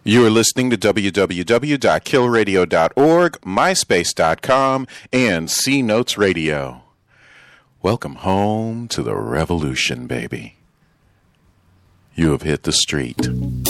You are listening to www.killradio.org, myspace.com, and C Notes Radio. Welcome home to the revolution, baby. You have hit the street.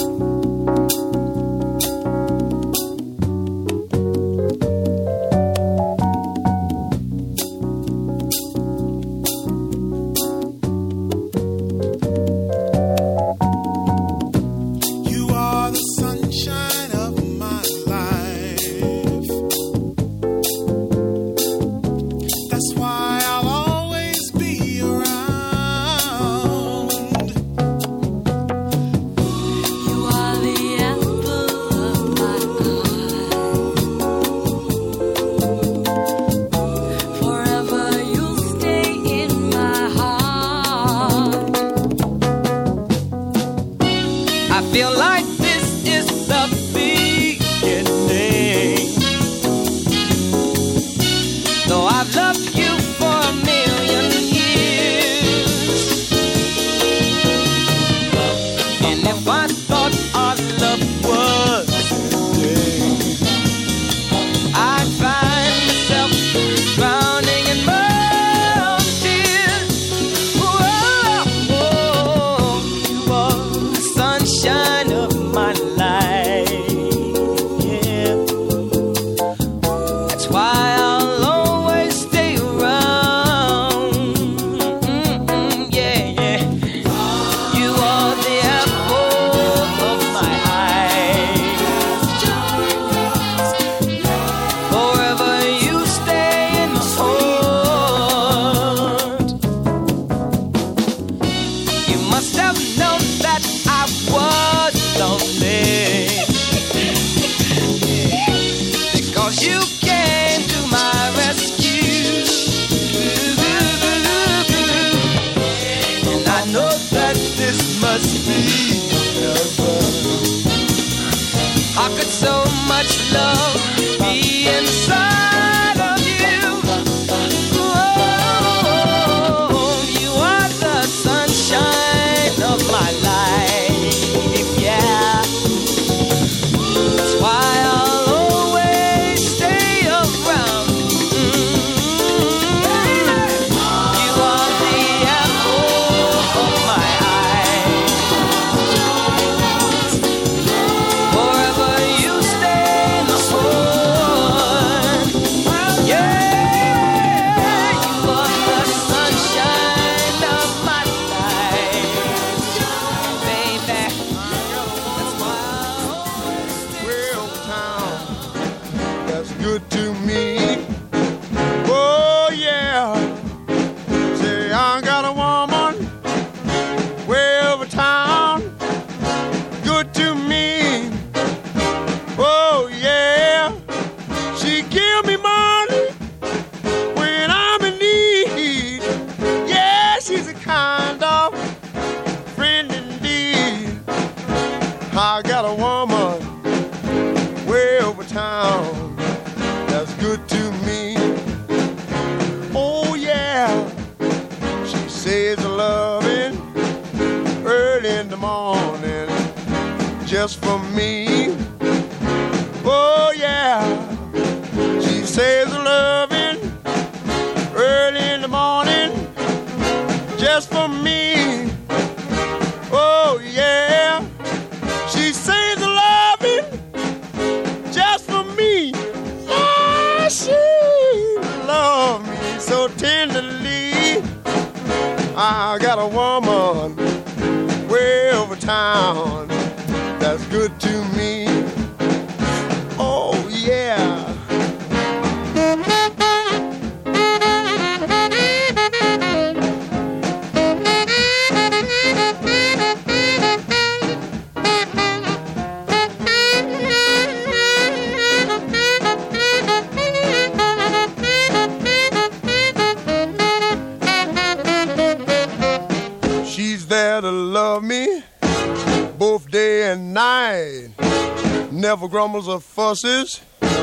Never grumbles or fusses,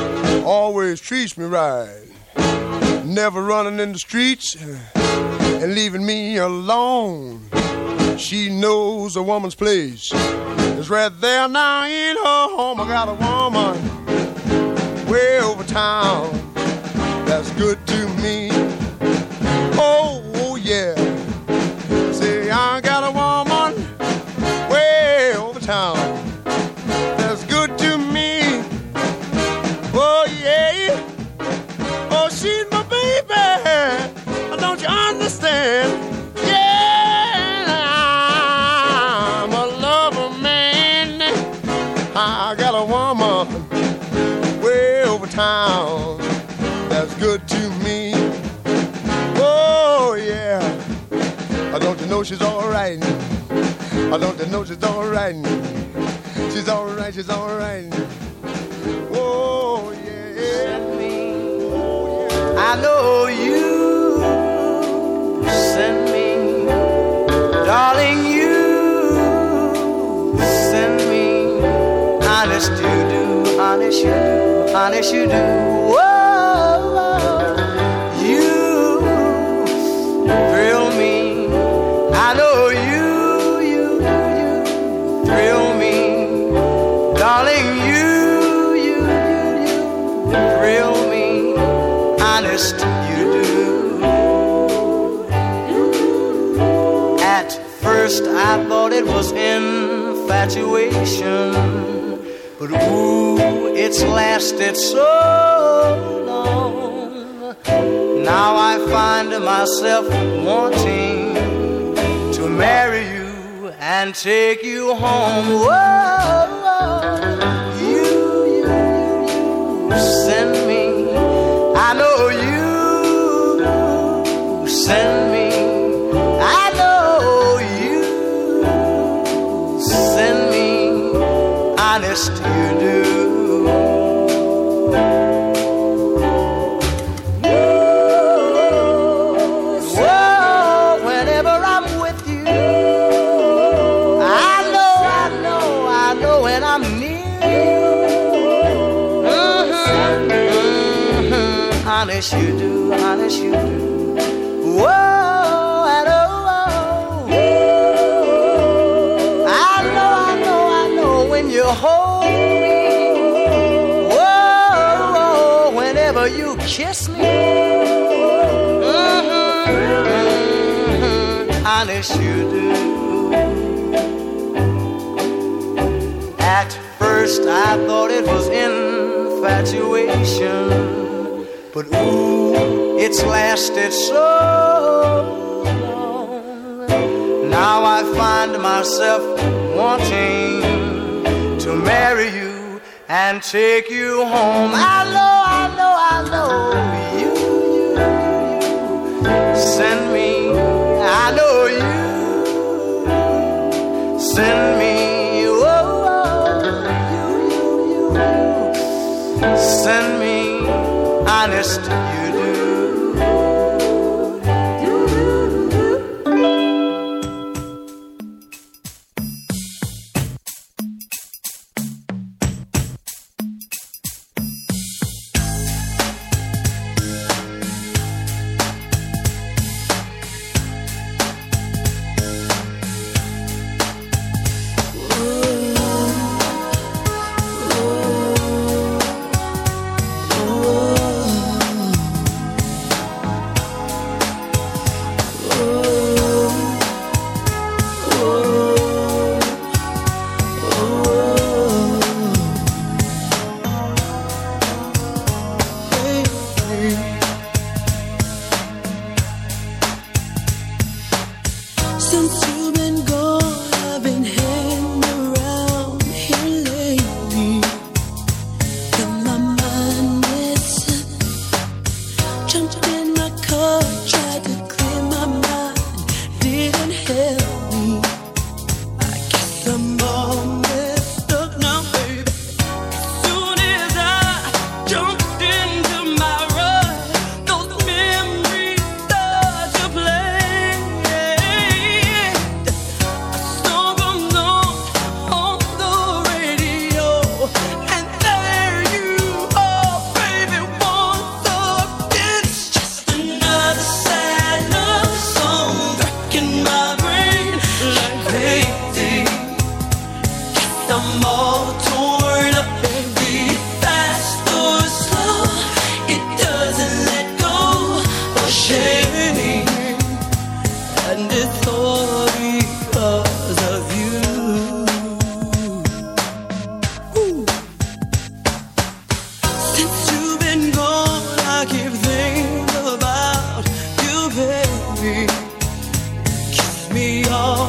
always treats me right. Never running in the streets and leaving me alone. She knows a woman's place It's right there now in her home. I got a woman way over town that's good to me. Oh, yeah. See, I got a woman way over town that's good to me. Oh, yeah. Oh, she's my baby. Don't you understand? Yeah, I'm a lover man. I got a woman way over town that's good to me. Oh, yeah. Don't you know she's all right? Don't you know she's all right? She's all right, she's all right. Oh, yeah. Oh, yeah. I know you send me, darling, you send me. Honest you do, honest you do, honest you do. Whoa, you thrill me. I know you thrill me, darling, you thrill me. Honest you do. At first I thought it was infatuation, but ooh, it's lasted so long. Now I find myself wanting to marry you and take you home. Whoa, you send me. I know you send me. I know you send me. Honest you do. Whoa, whenever I'm with you, I know when I'm near you. Honest you do, honest you do. Whoa, I know when you hold me. Whoa, whenever you kiss me. Honest you do. At first I thought it was infatuation, but ooh, it's lasted so long. Now I find myself wanting to marry you and take you home. I know you send me. I know you send me. You send me. Honest you do.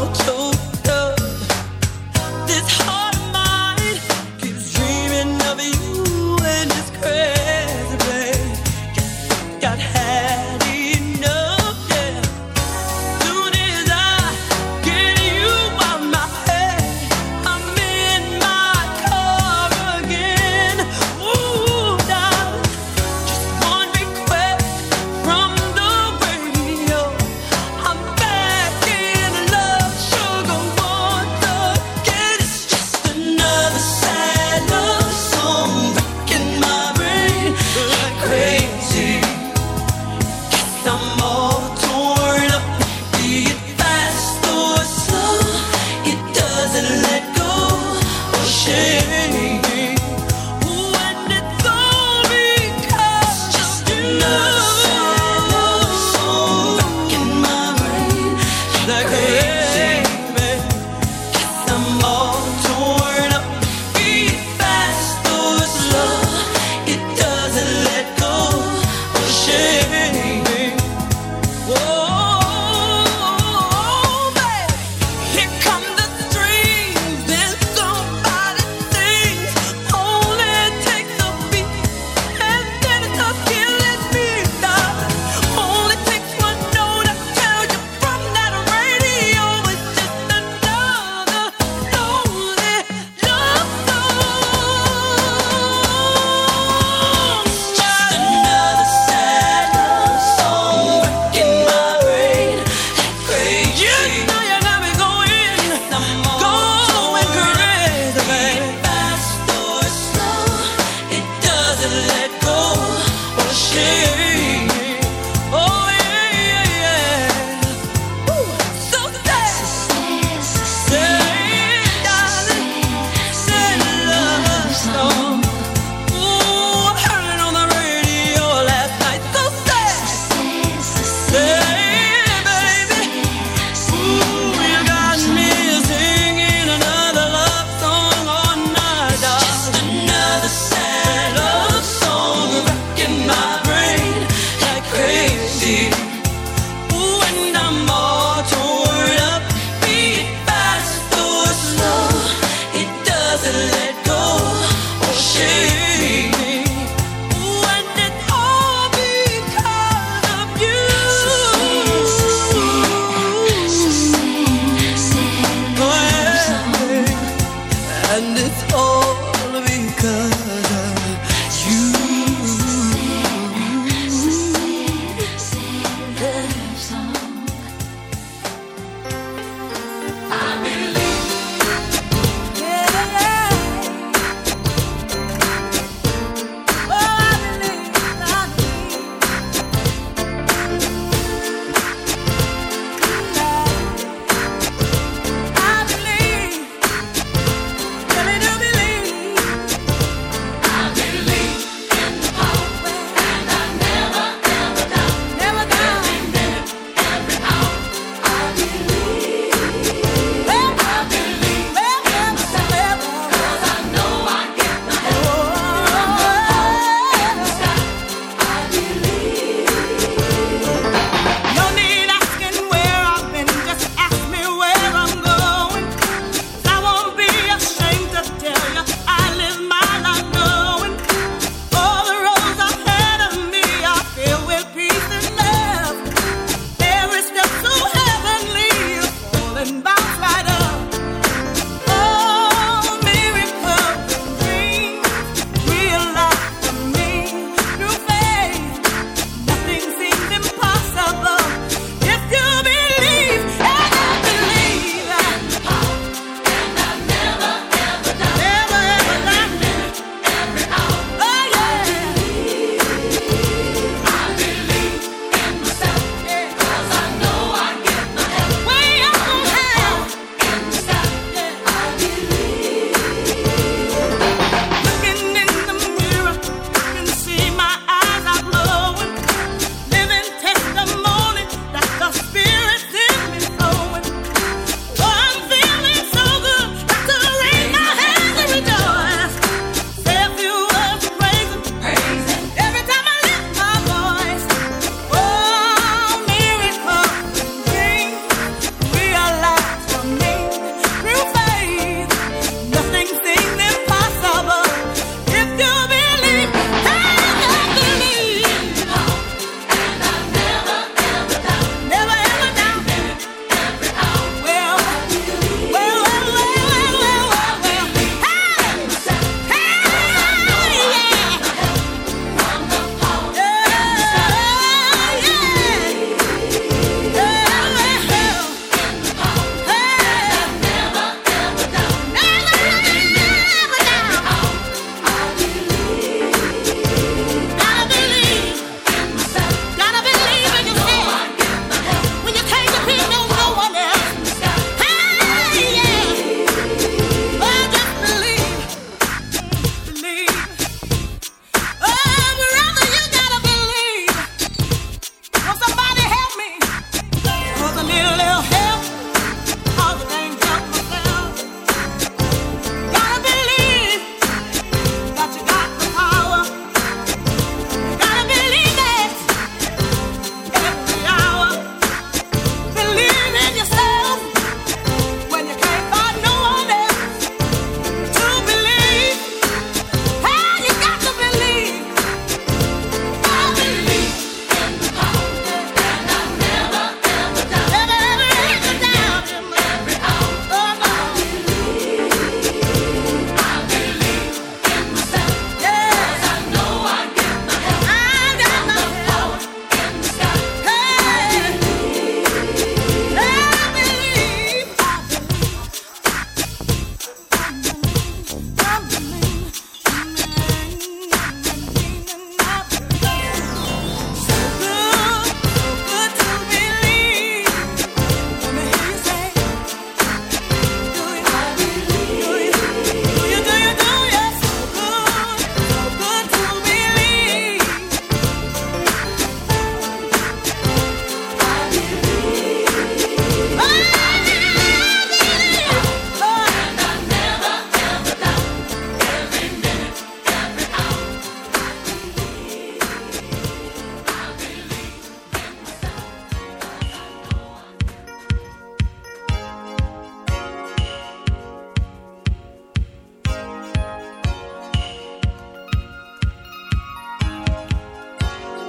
From the radio, I'm back in love, sugar.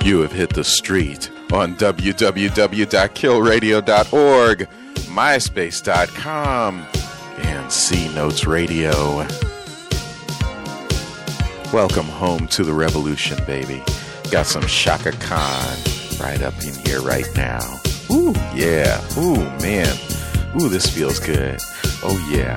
You have hit the street on www.killradio.org, myspace.com, and C Notes Radio. Welcome home to the revolution, baby. Got some Chaka Khan right up in here right now. Ooh, yeah. Ooh, man. Ooh, this feels good. Oh, yeah.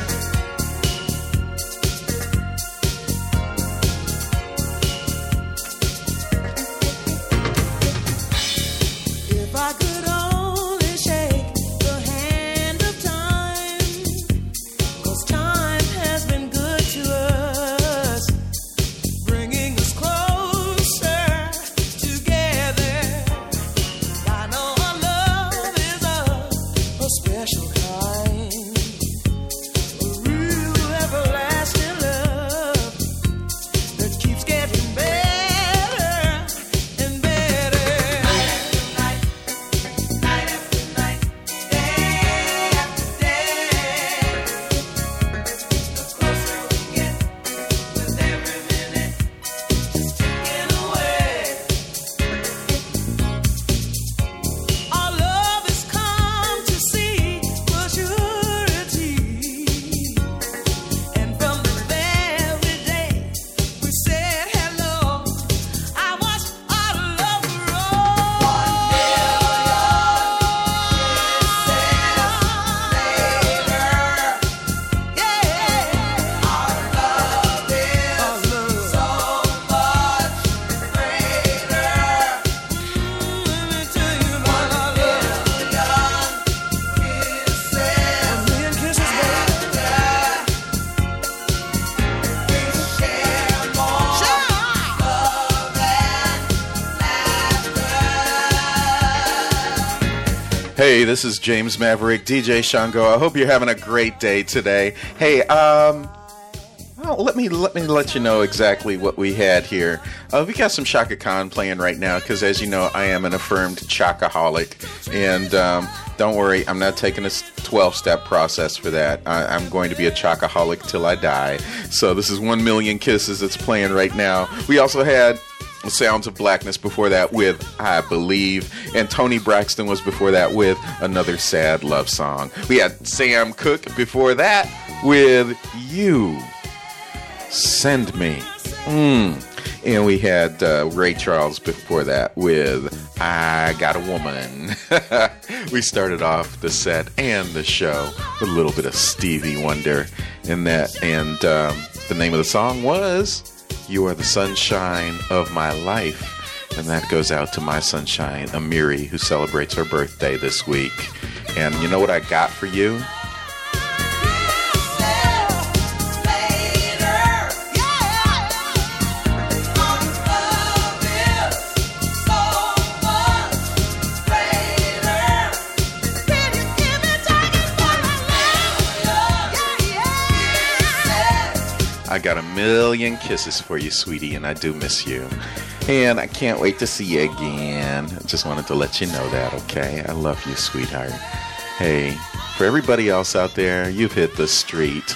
Hey, this is James Maverick, DJ Shango. I hope you're having a great day today. Hey, well, let me let you know exactly what we had here. We got some Chaka Khan playing right now because, as you know, I am an affirmed Chakaholic. And don't worry, I'm not taking a 12-step process for that. I'm going to be a Chakaholic till I die. So this is 1 Million Kisses that's playing right now. We also had Sounds of Blackness before that with I Believe, and Tony Braxton was before that with Another Sad Love Song. We had Sam Cooke before that with You Send Me. And we had Ray Charles before that with I Got a Woman. We started off the set and the show with a little bit of Stevie Wonder in that, and the name of the song was You Are the Sunshine of My Life. And that goes out to my sunshine, Amiri, who celebrates her birthday this week. And you know what I got for you? I got 1 million kisses for you, sweetie, and I do miss you. And I can't wait to see you again. I just wanted to let you know that, okay? I love you, sweetheart. Hey, for everybody else out there, you've hit the street.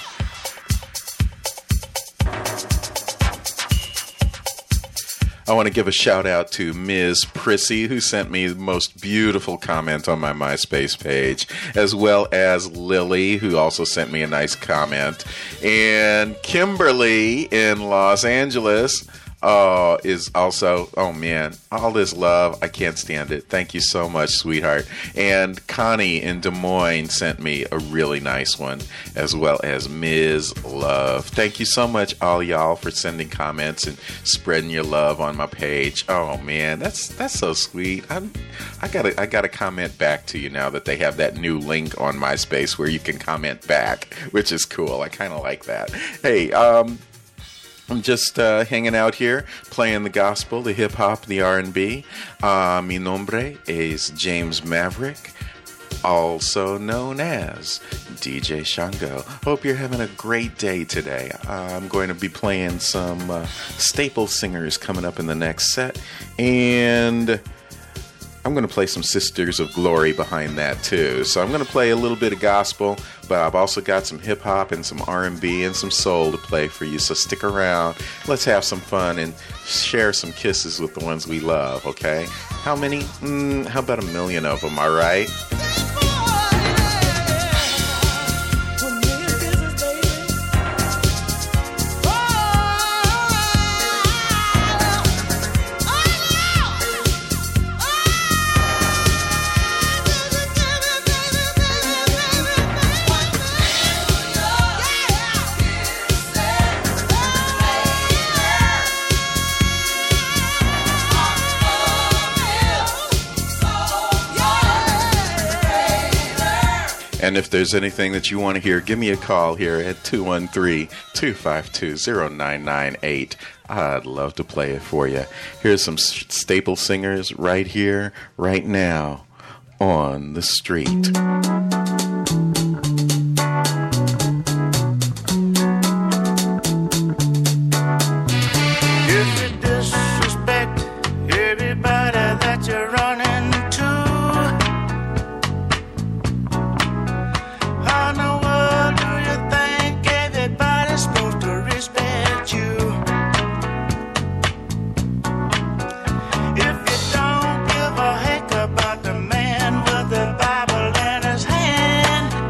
I want to give a shout out to Ms. Prissy, who sent me the most beautiful comment on my MySpace page, as well as Lily, who also sent me a nice comment, and Kimberly in Los Angeles is also, oh man, all this love, I can't stand it. Thank you so much, sweetheart. And Connie in Des Moines sent me a really nice one, as well as Ms. Love. Thank you so much, all y'all, for sending comments and spreading your love on my page. Oh man, that's so sweet. I gotta comment back to you now that they have that new link on MySpace where you can comment back, which is cool. I kind of like that. Hey, I'm just hanging out here, playing the gospel, the hip-hop, the R&B. Mi nombre es James Maverick, also known as DJ Shango. Hope you're having a great day today. I'm going to be playing some staple singers coming up in the next set. And I'm going to play some Sisters of Glory behind that too. So I'm going to play a little bit of gospel, but I've also got some hip hop and some R&B and some soul to play for you. So stick around. Let's have some fun and share some kisses with the ones we love, okay? How many? How about 1 million of them, all right? And if there's anything that you want to hear, give me a call here at 213-252-0998. I'd love to play it for you. Here's some staple singers right here, right now, on the street. About the man with the Bible in his hand.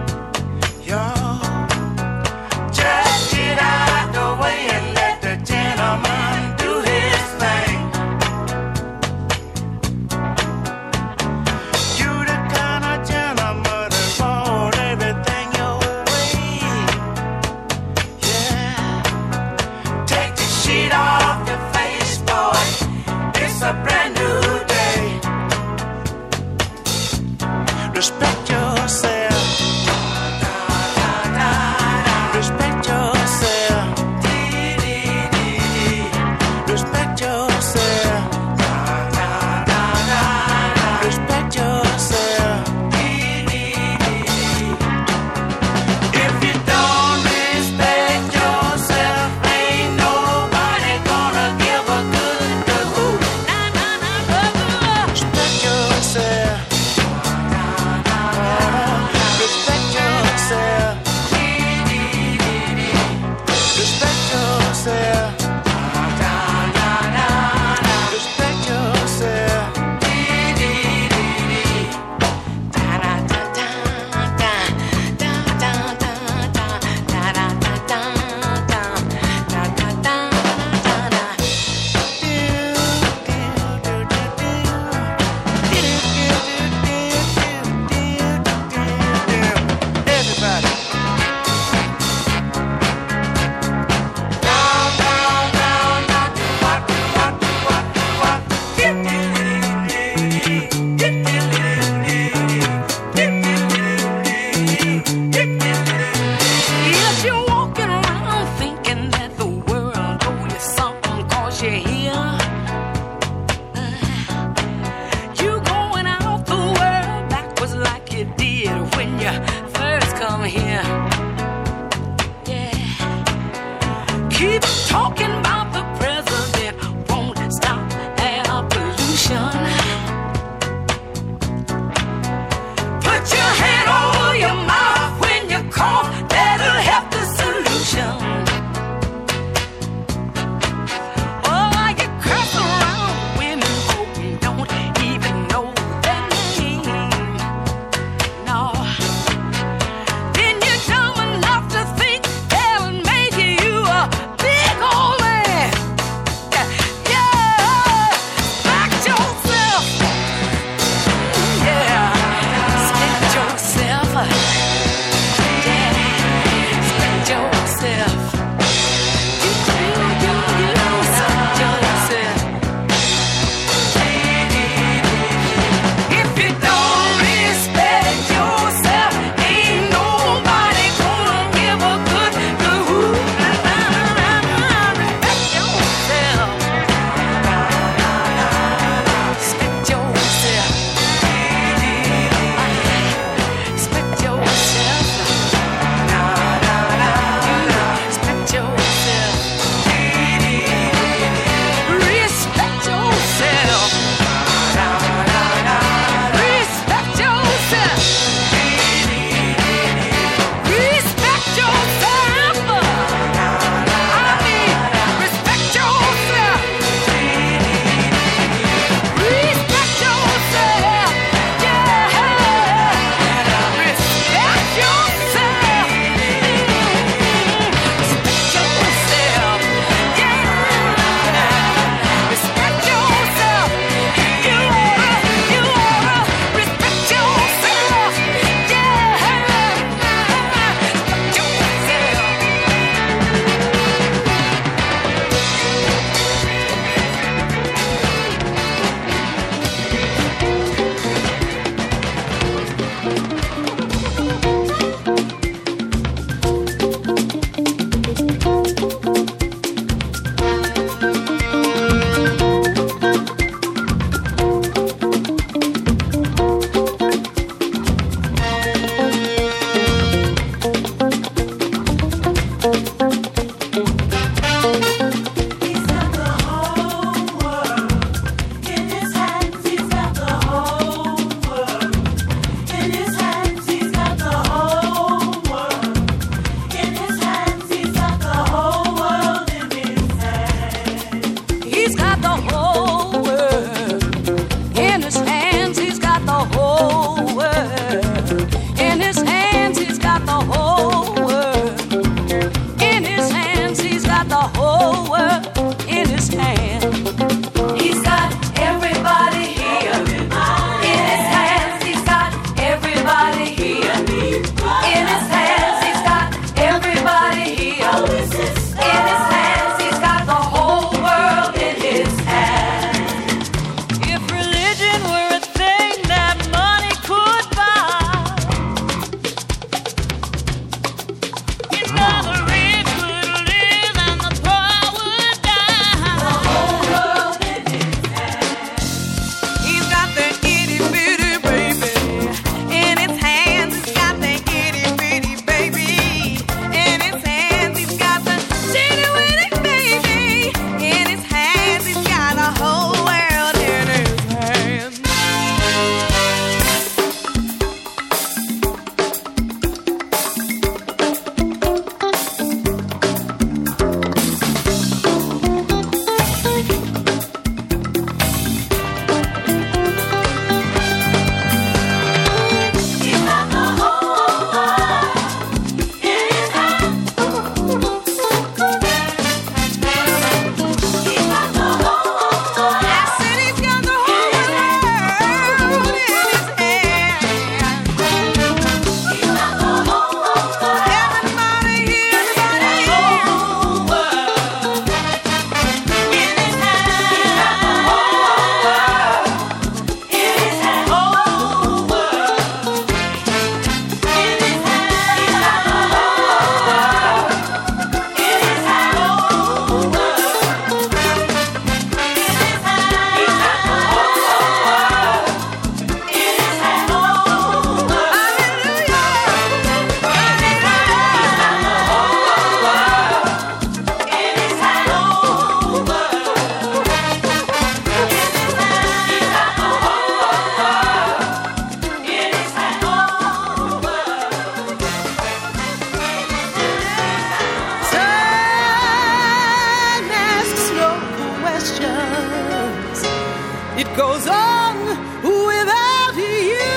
goes on without you,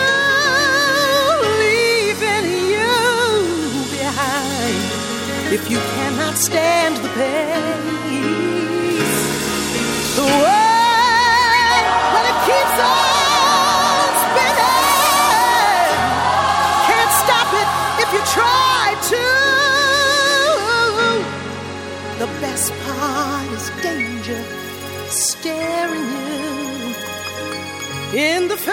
leaving you behind. If you cannot stand the pace, the world, well, it keeps on spinning. Can't stop it if you try to. The best part is danger staring you in the face.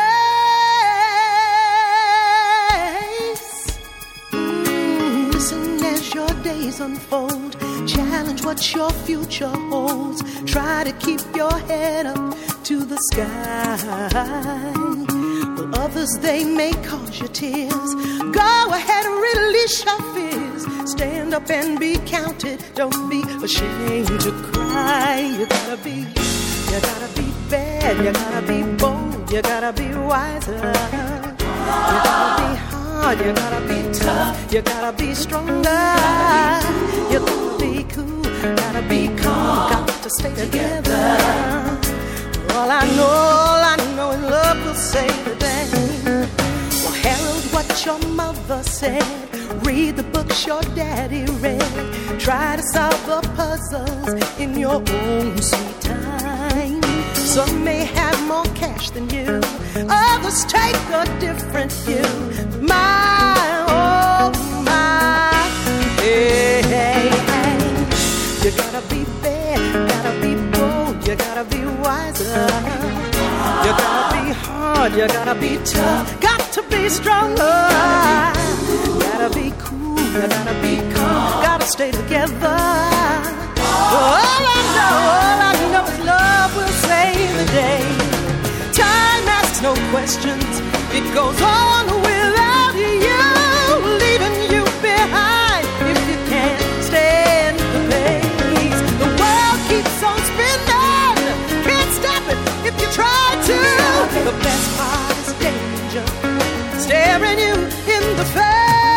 Listen as your days unfold. Challenge what your future holds. Try to keep your head up to the sky. While others, they may cause you tears. Go ahead and release your fears. Stand up and be counted. Don't be ashamed to cry. You gotta be bad. You gotta be bold. You gotta be wiser. You gotta be hard. You gotta be tough. You gotta be stronger. You gotta be cool. Gotta be calm. Got to stay together. All I know is love will save the day. Well, herald what your mother said. Read the books your daddy read. Try to solve the puzzles in your own sweet time. Some may have more cash than you. Others take a different view. My, oh my, hey, hey, hey. You gotta be bad, gotta be bold. You gotta be wiser. You gotta be hard, you gotta be tough. Got to be stronger. Gotta be cool, you gotta be calm. Gotta stay together. All I know is love will save the day. Time asks no questions. It goes on without you, leaving you behind. If you can't stand the pace, the world keeps on spinning. Can't stop it if you try to. The best part is danger staring you in the face.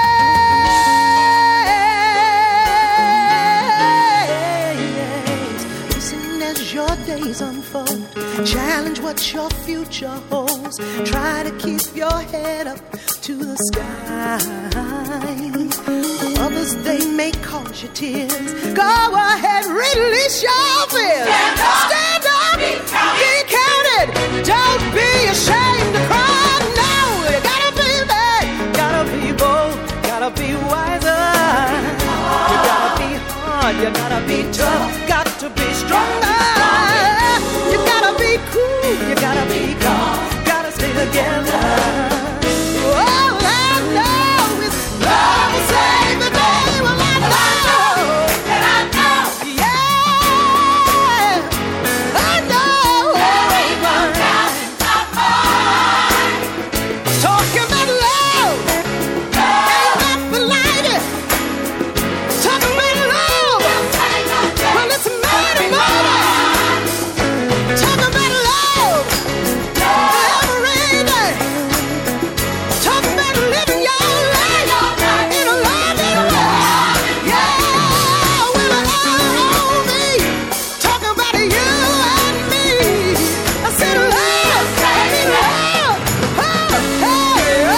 Listen as your days unfold. Challenge what your future holds. Try to keep your head up to the sky. Others, they may cause you tears. Go ahead, release your fears. Stand up, be counted. Don't be ashamed to cry. No, you gotta be bad, gotta be bold, gotta be wiser. You gotta be hard, you gotta be tough, got to be stronger. You gotta be cool, you gotta be calm, gotta stay together. All I know is love will save the day. Well, I know, and I know, yeah, I know. Everyone got talking about love, ain't nothing like it. Talking about love, well, it's a mighty moment. Talking about love every day. Talking about living your life in a loving way. Yeah, with an eye on me. Talking about you and me. I said love, I mean love. Oh, hey, oh,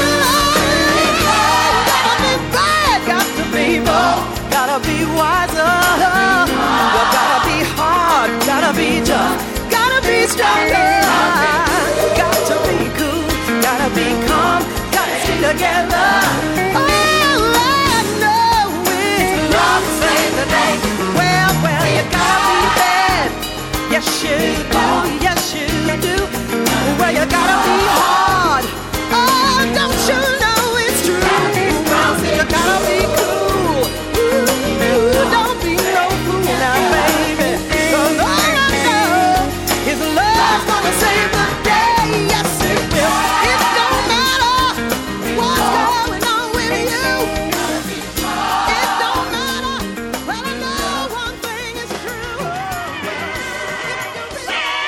gotta be bad, got to be bold, gotta be wiser. You gotta be hard, gotta be tough, gotta be stronger. Got to be cool, gotta be calm, gotta stay together. All I know is love will save the day. Well, you gotta be bad. Yes, you do, yes, you do. Well, you gotta be hard. Oh, don't you know it's true? You gotta be cool. Ooh, don't be no fool now, baby. 'Cause all I know is love's gonna save the day. Yes, it will. It don't matter what's going on with you. It don't matter. Well, I know one thing is true. If you really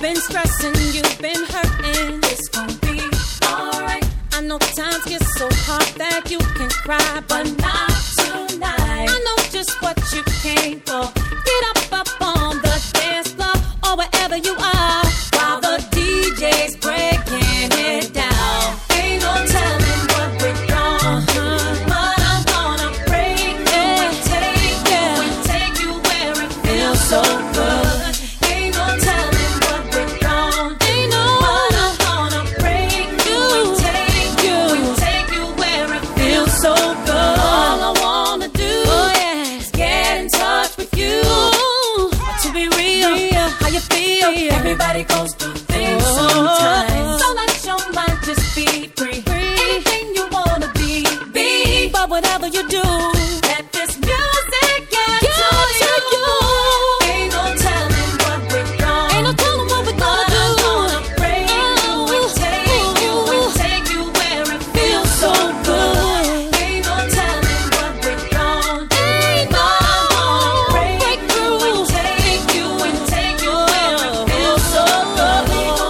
been stressing, you've been hurting. It's gonna be alright. I know times get so hard that you can cry, but not tonight. I know just what you came for. Get up on the dance floor or wherever you are while the DJ's breaking it down. Ain't no telling what we're gonna do, but I'm gonna break you and take you where it feels so good. Ain't no telling what we're gonna do, but I'm gonna break you and take you where it feels so good. All I wanna do is get in touch with you. To be real, how you feel? Everybody goes through things sometimes. So let your mind just be free. Anything you wanna be. But whatever you do, let this music get to you. Ain't no telling what we're gonna do. I'm gonna break you and take you where it feels so good. Ain't no telling what we're gonna do. I'm gonna break through and take you where it feels so good.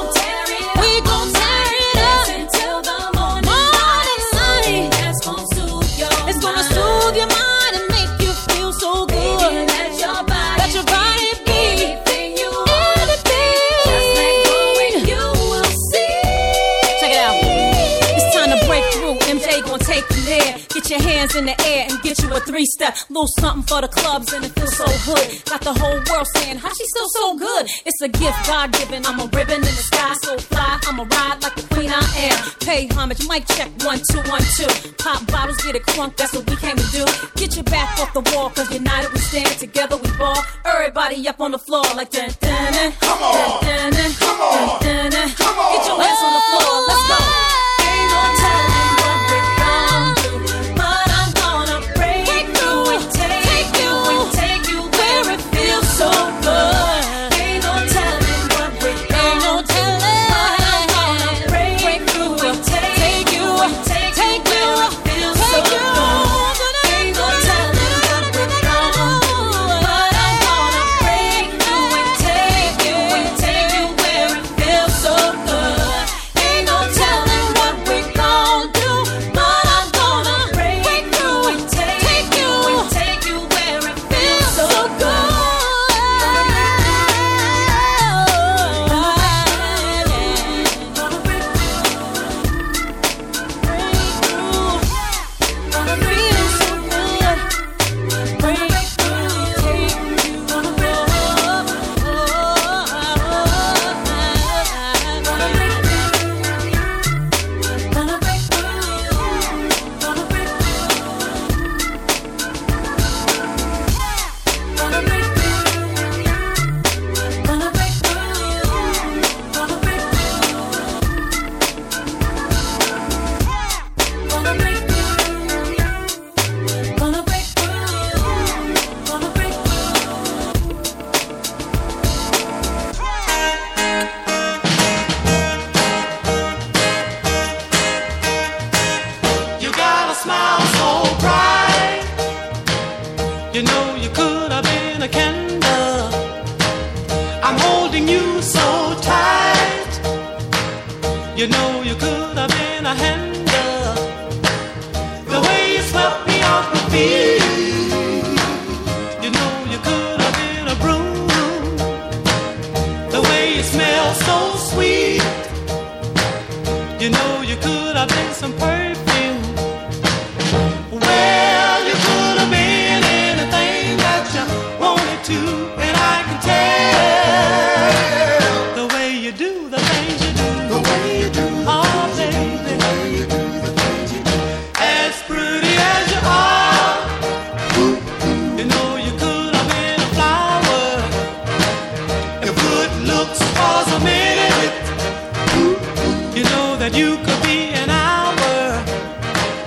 We gon' tear it up until the morning light. That's gonna soothe your mind. It's gonna soothe your mind and make you feel so good. Baby, let your body be anything you want. Just let go and you will see. Check it out. It's time to break through. MJ gon' take you there. Get your hands in the air and get you a 3-step. Little something for the clubs and it feels so good. Got the whole world saying, how she still so good? It's a gift God given. I'm a ribbon in the sky, so fly. I'm a ride like the queen I am. Pay homage, mic check 1 2 1 2. Pop bottles, get it crunk. That's what we came to do. Get your back off the wall, 'cause united we stand, together we ball. Everybody up on the floor like dun dun dun. Come on, dun dun come on, dun dun. Come on. Get your ass on the floor. Let's go. Ain't no telling what we're gonna do, but I'm gonna break through and take you where it feels so good. Ain't no telling what we're gonna do, but I'm gonna break through and take you where it feels so good. Ain't no telling what we're gonna do, but I'm gonna break through and take you where it feels so good. Ain't no telling what we're gonna do, but I'm gonna break through and take you where it feels so good. You got a smile so bright. You know you could have been a candle. I'm holding you so tight. You know you could have been a handle. The way you swept me off my feet. You know you could have been a broom. The way you smell so sweet. You know you could have been some perfume. Well, you could have been anything that you wanted to, and I can tell the way you do the things you do. The way you do the things you do. As pretty as you are, you know you could have been a flower. If good looks was a minute, you know that you could be an hour.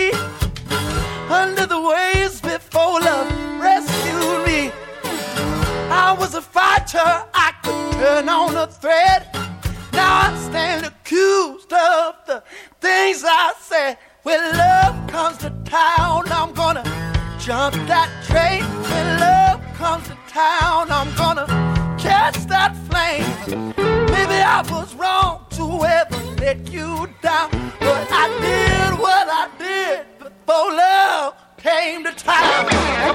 me under the waves before love rescued me. I was a fighter, I could turn on a thread. Now I stand accused of the things I said. When love comes to town, I'm gonna jump that train. When love comes to town, I'm gonna catch that flame. Maybe I was wrong to ever let you down, but I did what I did before love came to town.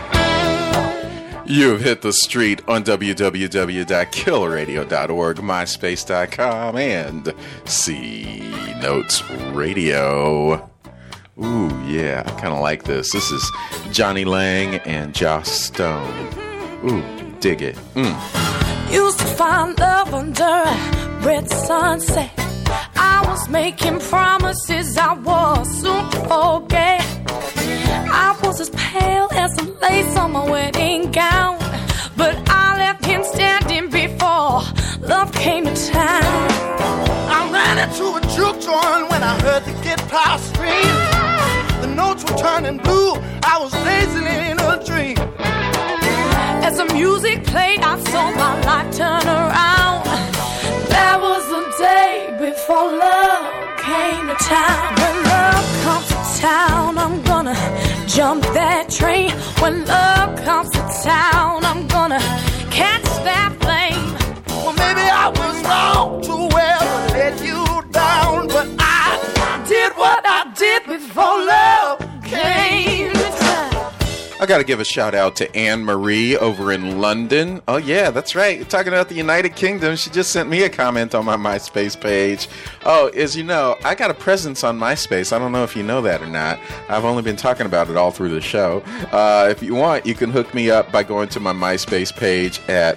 You've hit the street on www.killradio.org, myspace.com, and C Notes Radio. Ooh, yeah, I kind of like this. This is Johnny Lang and Joss Stone. Ooh, dig it. Used to find love under a red sunset. I was making promises I was soon to forget. I was as pale as some lace on my wedding gown, but I left him standing before love came to town. I ran into a juke joint when I heard the guitar scream. The notes were turning blue, I was dancing in a dream. As the music played, I saw my life turn around. That was the day before love came to town. When love comes to town, I'm gonna jump that train. When love comes to town, I'm gonna catch that flame. Well, maybe I was wrong to ever let you down, but I did what I did before love came to town. I got to give a shout out to Anne Marie over in London. Oh, yeah, that's right. You're talking about the United Kingdom. She just sent me a comment on my MySpace page. Oh, as you know, I got a presence on MySpace. I don't know if you know that or not. I've only been talking about it all through the show. If you want, you can hook me up by going to my MySpace page at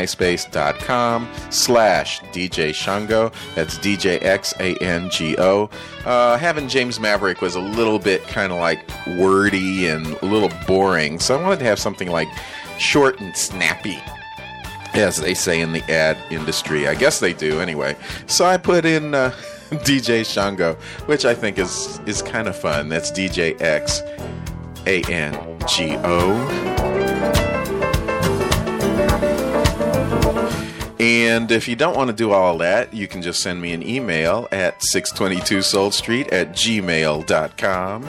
myspace.com/DJ Shango. That's DJXANGO. Having James Maverick was a little bit kind of like wordy and a little boring, so I wanted to have something like short and snappy, as they say in the ad industry. I guess they do anyway. So I put in DJ Shango, which I think is kind of fun. That's DJXANGO. And if you don't want to do all that, you can just send me an email at 622soulstreet@gmail.com.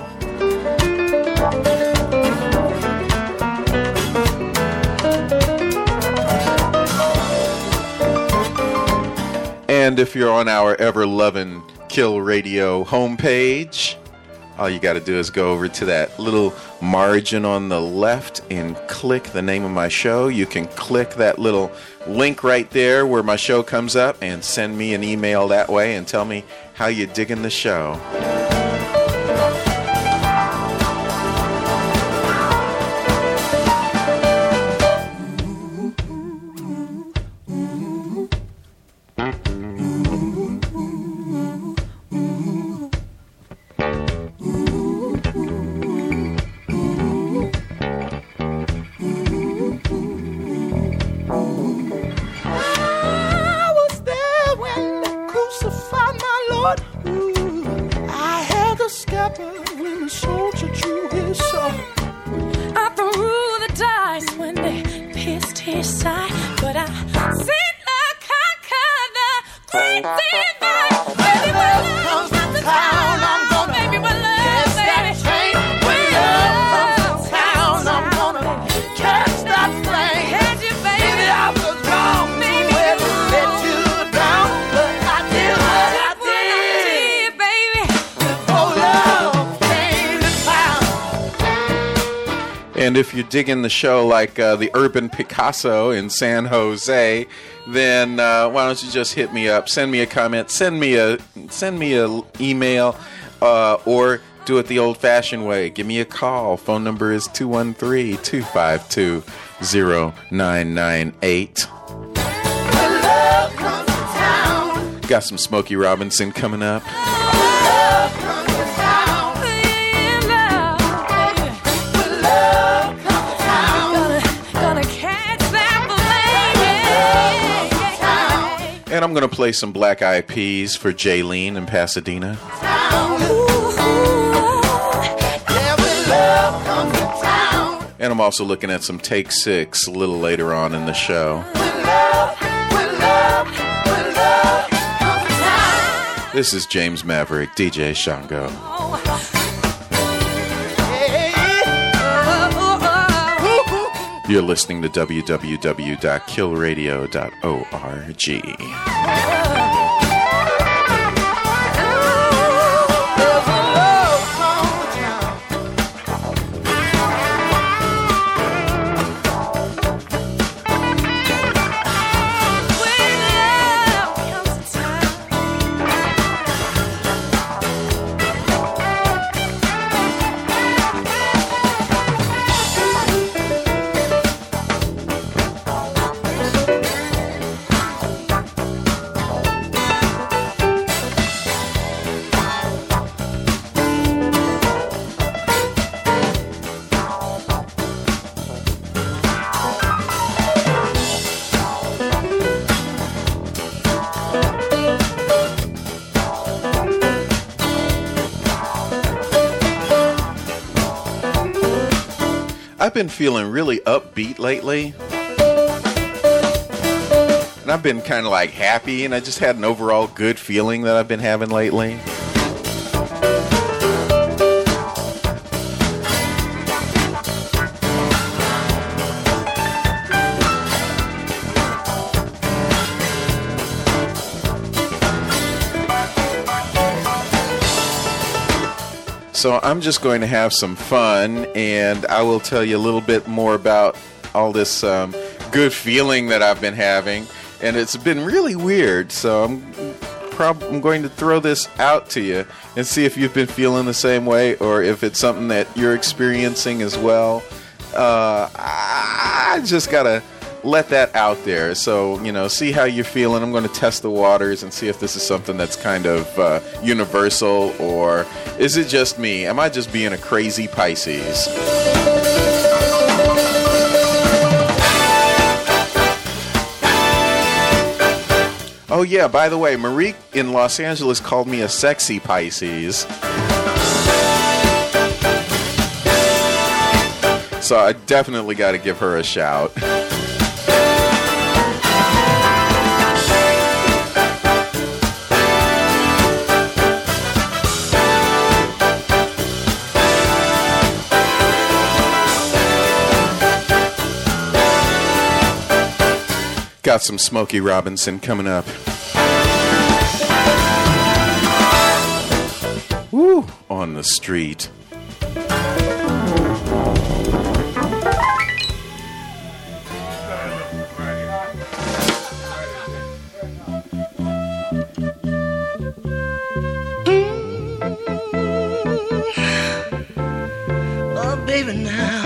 And if you're on our ever-loving Kill Radio homepage, all you got to do is go over to that little margin on the left and click the name of my show. You can click that little link right there where my show comes up and send me an email that way and tell me how you're digging the show. And if you're digging the show like the Urban Picasso in San Jose, then why don't you just hit me up, send me a comment, send me a email, or do it the old-fashioned way. Give me a call. Phone number is 213-252-0998. Got some Smokey Robinson coming up. And I'm going to play some Black Eyed Peas for Jaylene in Pasadena. And I'm also looking at some Take 6 a little later on in the show. This is James Maverick, DJ Shango. You're listening to www.killradio.org. I've been feeling really upbeat lately, and I've been kind of like happy, and I just had an overall good feeling that I've been having lately. So I'm just going to have some fun, and I will tell you a little bit more about all this good feeling that I've been having. And it's been really weird, so I'm going to throw this out to you and see if you've been feeling the same way or if it's something that you're experiencing as well. I just got to let that out there. So, see how you're feeling. I'm going to test the waters and see if this is something that's kind of universal, or is it just me? Am I just being a crazy Pisces? Oh yeah, by the way, Marie in Los Angeles called me a sexy Pisces. So I definitely got to give her a shout. Got some Smokey Robinson coming up. Woo! On the street. Oh, baby, now.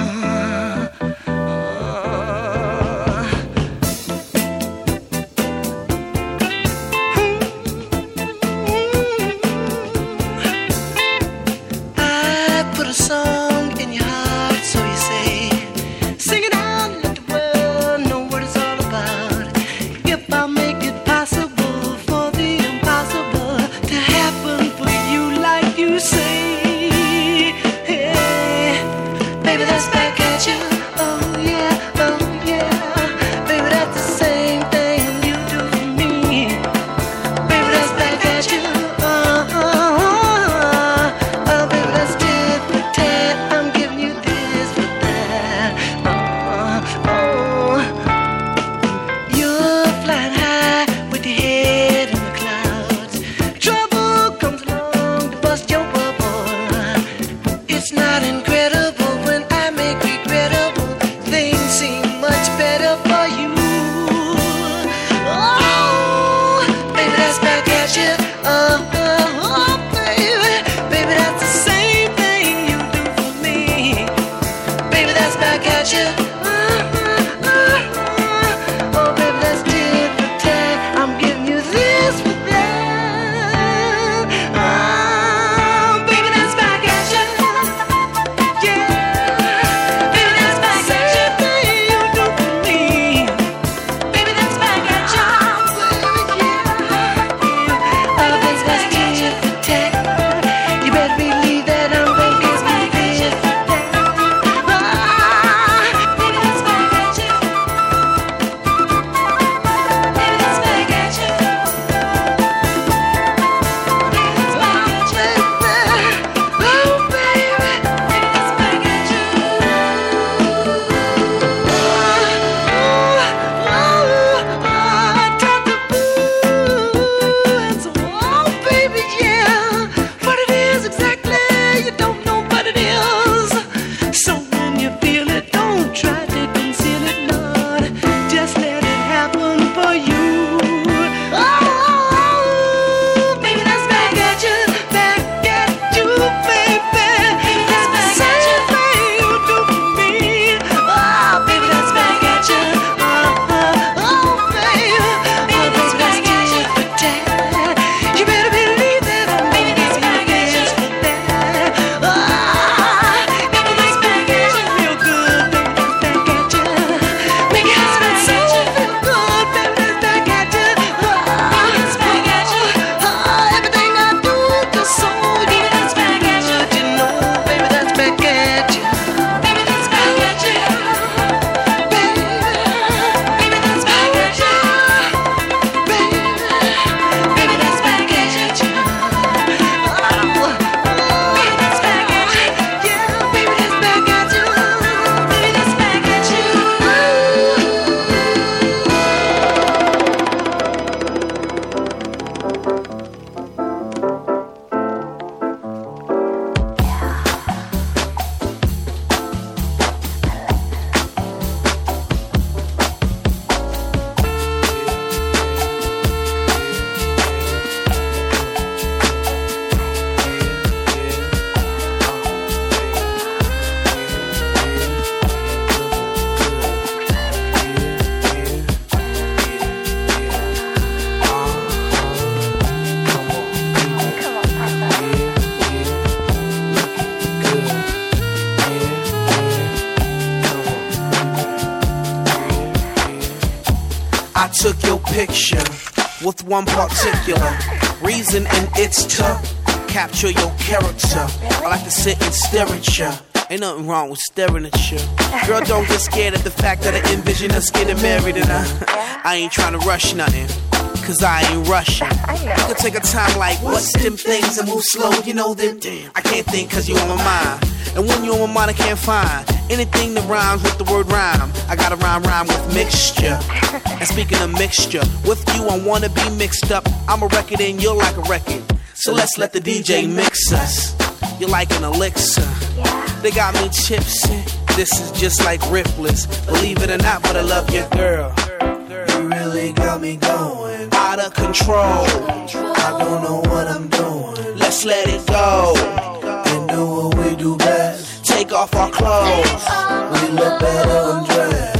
I took your picture with one particular reason, and it's to capture your character. I like to sit and stare at you. Ain't nothing wrong with staring at you. Girl, don't get scared at the fact that I envision us getting married, and I ain't trying to rush nothing, cause I ain't rushing. You can take a time like, what's them things and move slow, you know them. Damn, I can't think cause you on my mind. And when you on my mind, I can't find anything that rhymes with the word rhyme. I gotta rhyme with mixture. And speaking of mixture, with you I wanna be mixed up. I'm a record and you're like a record. So let's let the DJ mix us. You're like an elixir. They got me tipsy. This is just like Ripley's. Believe it or not, but I love your girl. You really got me going out of control. I don't know what I'm doing. Let's let it go and do what we do best. Take off our clothes. We look better undressed.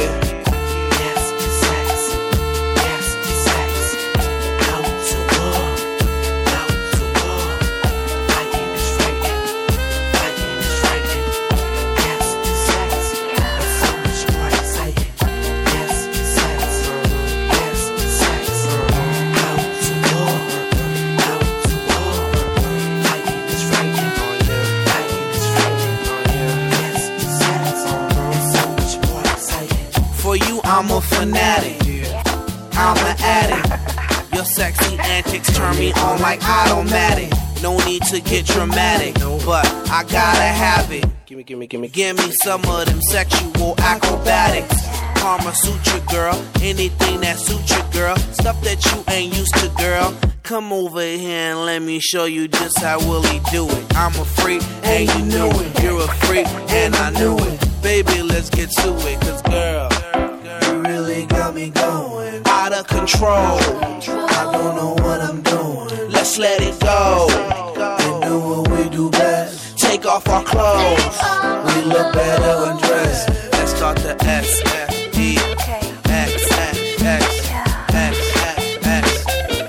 I'm a fanatic, I'm an addict. Your sexy antics turn me on like automatic. No need to get dramatic, but I gotta have it. Give me some of them sexual acrobatics. Karma Sutra, girl, anything that suits you, girl. Stuff that you ain't used to, girl. Come over here and let me show you just how Willie do it. I'm a freak and you knew it. You're a freak and I knew it. Baby, let's get to it, cause girl, really got me going out of control. I don't know what I'm doing. Let's let it go and do what we do best. Take off our clothes. We look better undressed. Let's start the S F E X X X X X.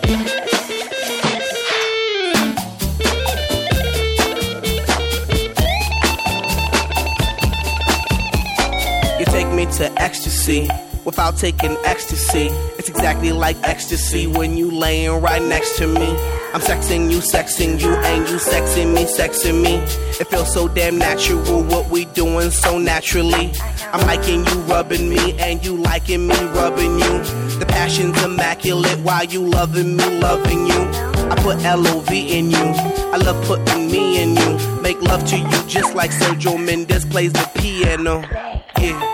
You take me to ecstasy without taking ecstasy. It's exactly like ecstasy when you laying right next to me. I'm sexing you, and you sexing me. It feels so damn natural what we doing so naturally. I'm liking you rubbing me, and you liking me rubbing you. The passion's immaculate while you loving me, loving you. I put L-O-V in you. I love putting me in you. Make love to you just like Sergio Mendes plays the piano. Yeah.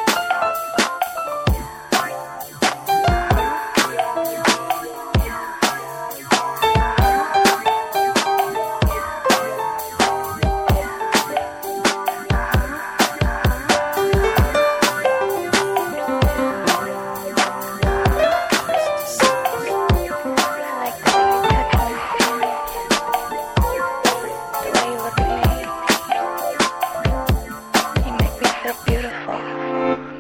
Beautiful.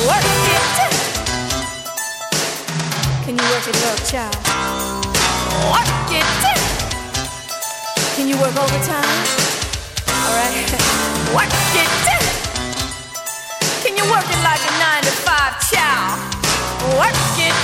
Work it. Can you work it, love child? Work it. Can you work overtime? All right. Work it. Can you work it like a 9 to 5 child? Work it.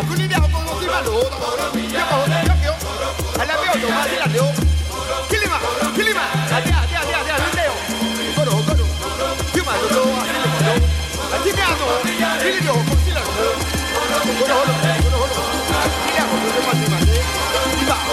你了讲我对嘛路，要还来不要走嘛，你来留，起来嘛，啊对啊，你来哦，过路，跳嘛就走啊，你来走，啊这边走，你来就过去了，过路，你俩我就嘛对嘛的，你吧，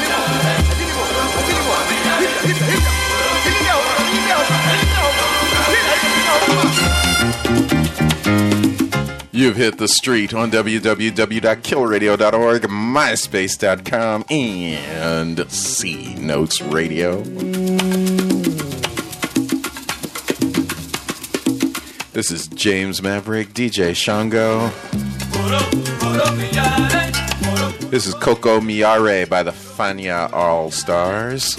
You've hit the street on www.killradio.org, myspace.com, and C Notes Radio. This is James Maverick, DJ Shango. This is Coco Miare by the Fania All Stars.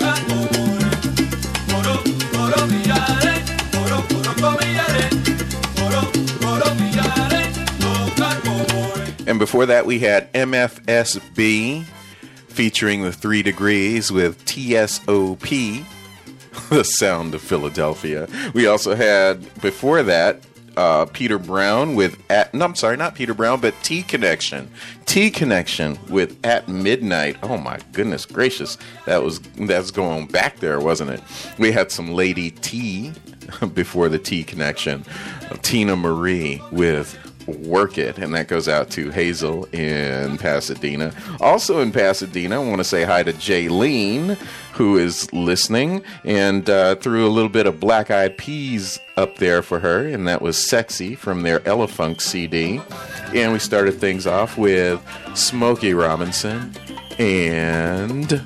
And before that, we had MFSB featuring the 3 Degrees with TSOP, the sound of Philadelphia. We also had, before that, Peter Brown with not Peter Brown, but T Connection. T Connection with At Midnight. Oh my goodness gracious. That's going back there, wasn't it? We had some Lady T before the T Connection. Tina Marie with Work It, and that goes out to Hazel in Pasadena. Also in Pasadena, I want to say hi to Jaylene, who is listening, and threw a little bit of Black Eyed Peas up there for her, and that was Sexy from their Elefunk CD. And we started things off with Smokey Robinson and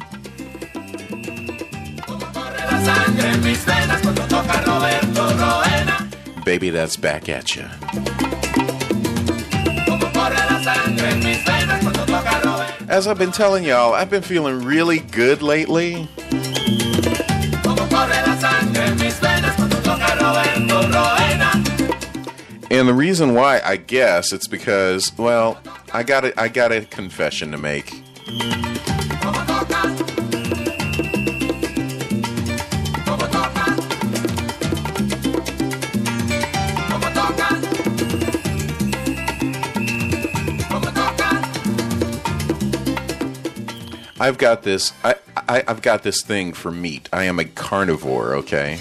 Baby That's Back at Ya. As I've been telling y'all, I've been feeling really good lately. And the reason why, I guess, it's because, well, I got a confession to make. I've got this thing for meat. I am a carnivore, okay?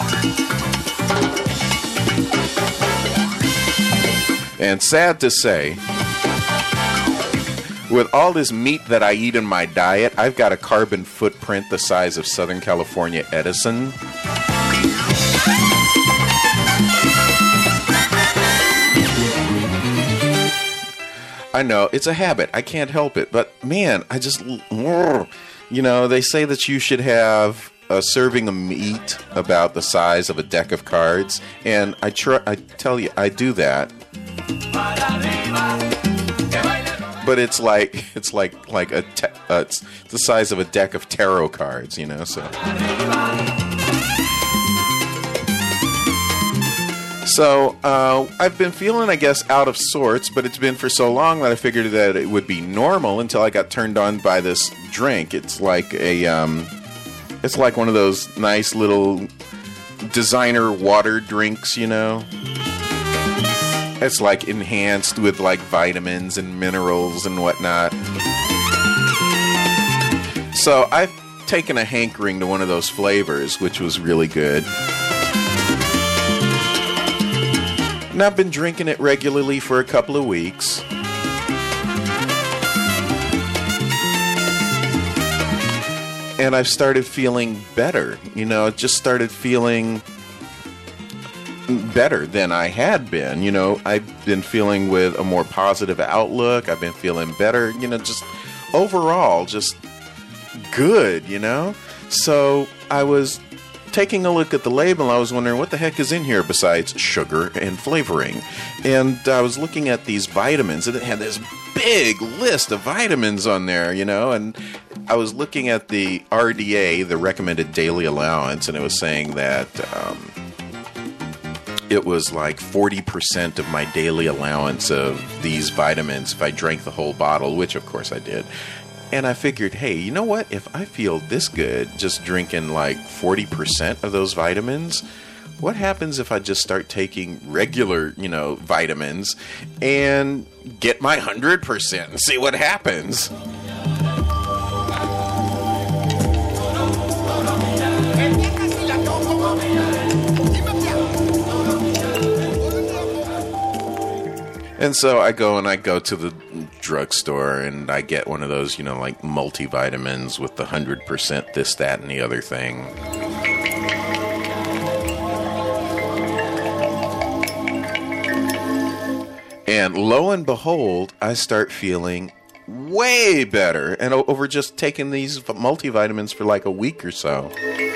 And sad to say, with all this meat that I eat in my diet, I've got a carbon footprint the size of Southern California Edison. I know, it's a habit. I can't help it. But, man, I just... You know, they say that you should have a serving of meat about the size of a deck of cards. And I tell you, I do that. But it's like it's the size of a deck of tarot cards, you know, So I've been feeling, I guess, out of sorts, but it's been for so long that I figured that it would be normal until I got turned on by this drink. It's like it's like one of those nice little designer water drinks, you know. It's like enhanced with like vitamins and minerals and whatnot. So I've taken a hankering to one of those flavors, which was really good. And I've been drinking it regularly for a couple of weeks. And I've started feeling better. You know, it just started feeling better than I had been. You know, I've been feeling with a more positive outlook. I've been feeling better, you know, just overall, just good, you know? So I was taking a look at the label, I was wondering what the heck is in here besides sugar and flavoring. And I was looking at these vitamins, and it had this big list of vitamins on there, you know, and I was looking at the RDA, the recommended daily allowance, and it was saying that it was like 40% of my daily allowance of these vitamins if I drank the whole bottle, which of course I did. And I figured, hey, you know what? If I feel this good just drinking like 40% of those vitamins, what happens if I just start taking regular, vitamins and get my 100% and see what happens? And so I go to the drugstore and I get one of those, like multivitamins with the 100% this, that, and the other thing. And lo and behold, I start feeling way better. And over just taking these multivitamins for like a week or so.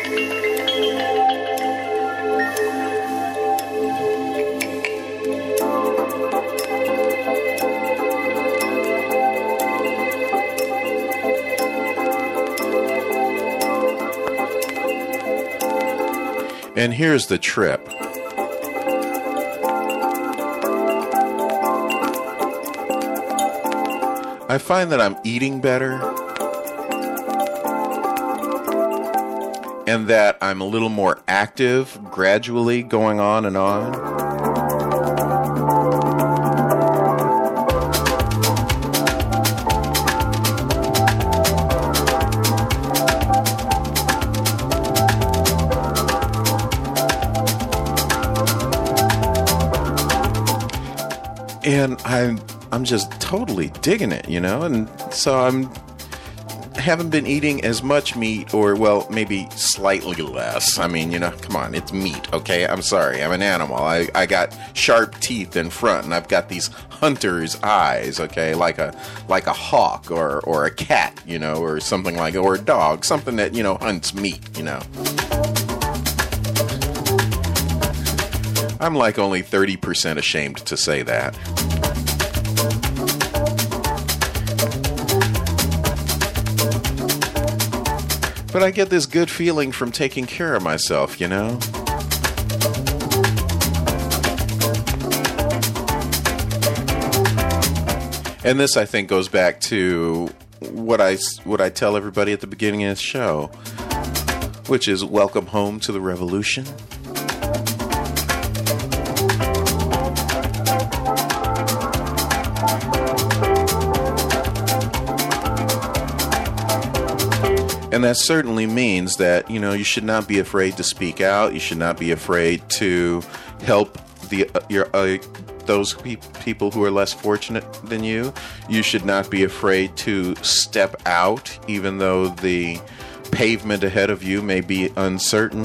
And here's the trip. I find that I'm eating better and that I'm a little more active gradually going on and on. And I'm just totally digging it, and so haven't been eating as much meat, or well, maybe slightly less. I mean, come on, it's meat, okay? I'm sorry, I'm an animal. I got sharp teeth in front, and I've got these hunter's eyes, okay, like a hawk or a cat, or something like, or a dog, something that hunts meat, I'm like only 30% ashamed to say that. But I get this good feeling from taking care of myself, And this, I think, goes back to what I tell everybody at the beginning of the show, which is welcome home to the revolution. And that certainly means that, you should not be afraid to speak out. You should not be afraid to help those people who are less fortunate than you. You should not be afraid to step out, even though the pavement ahead of you may be uncertain.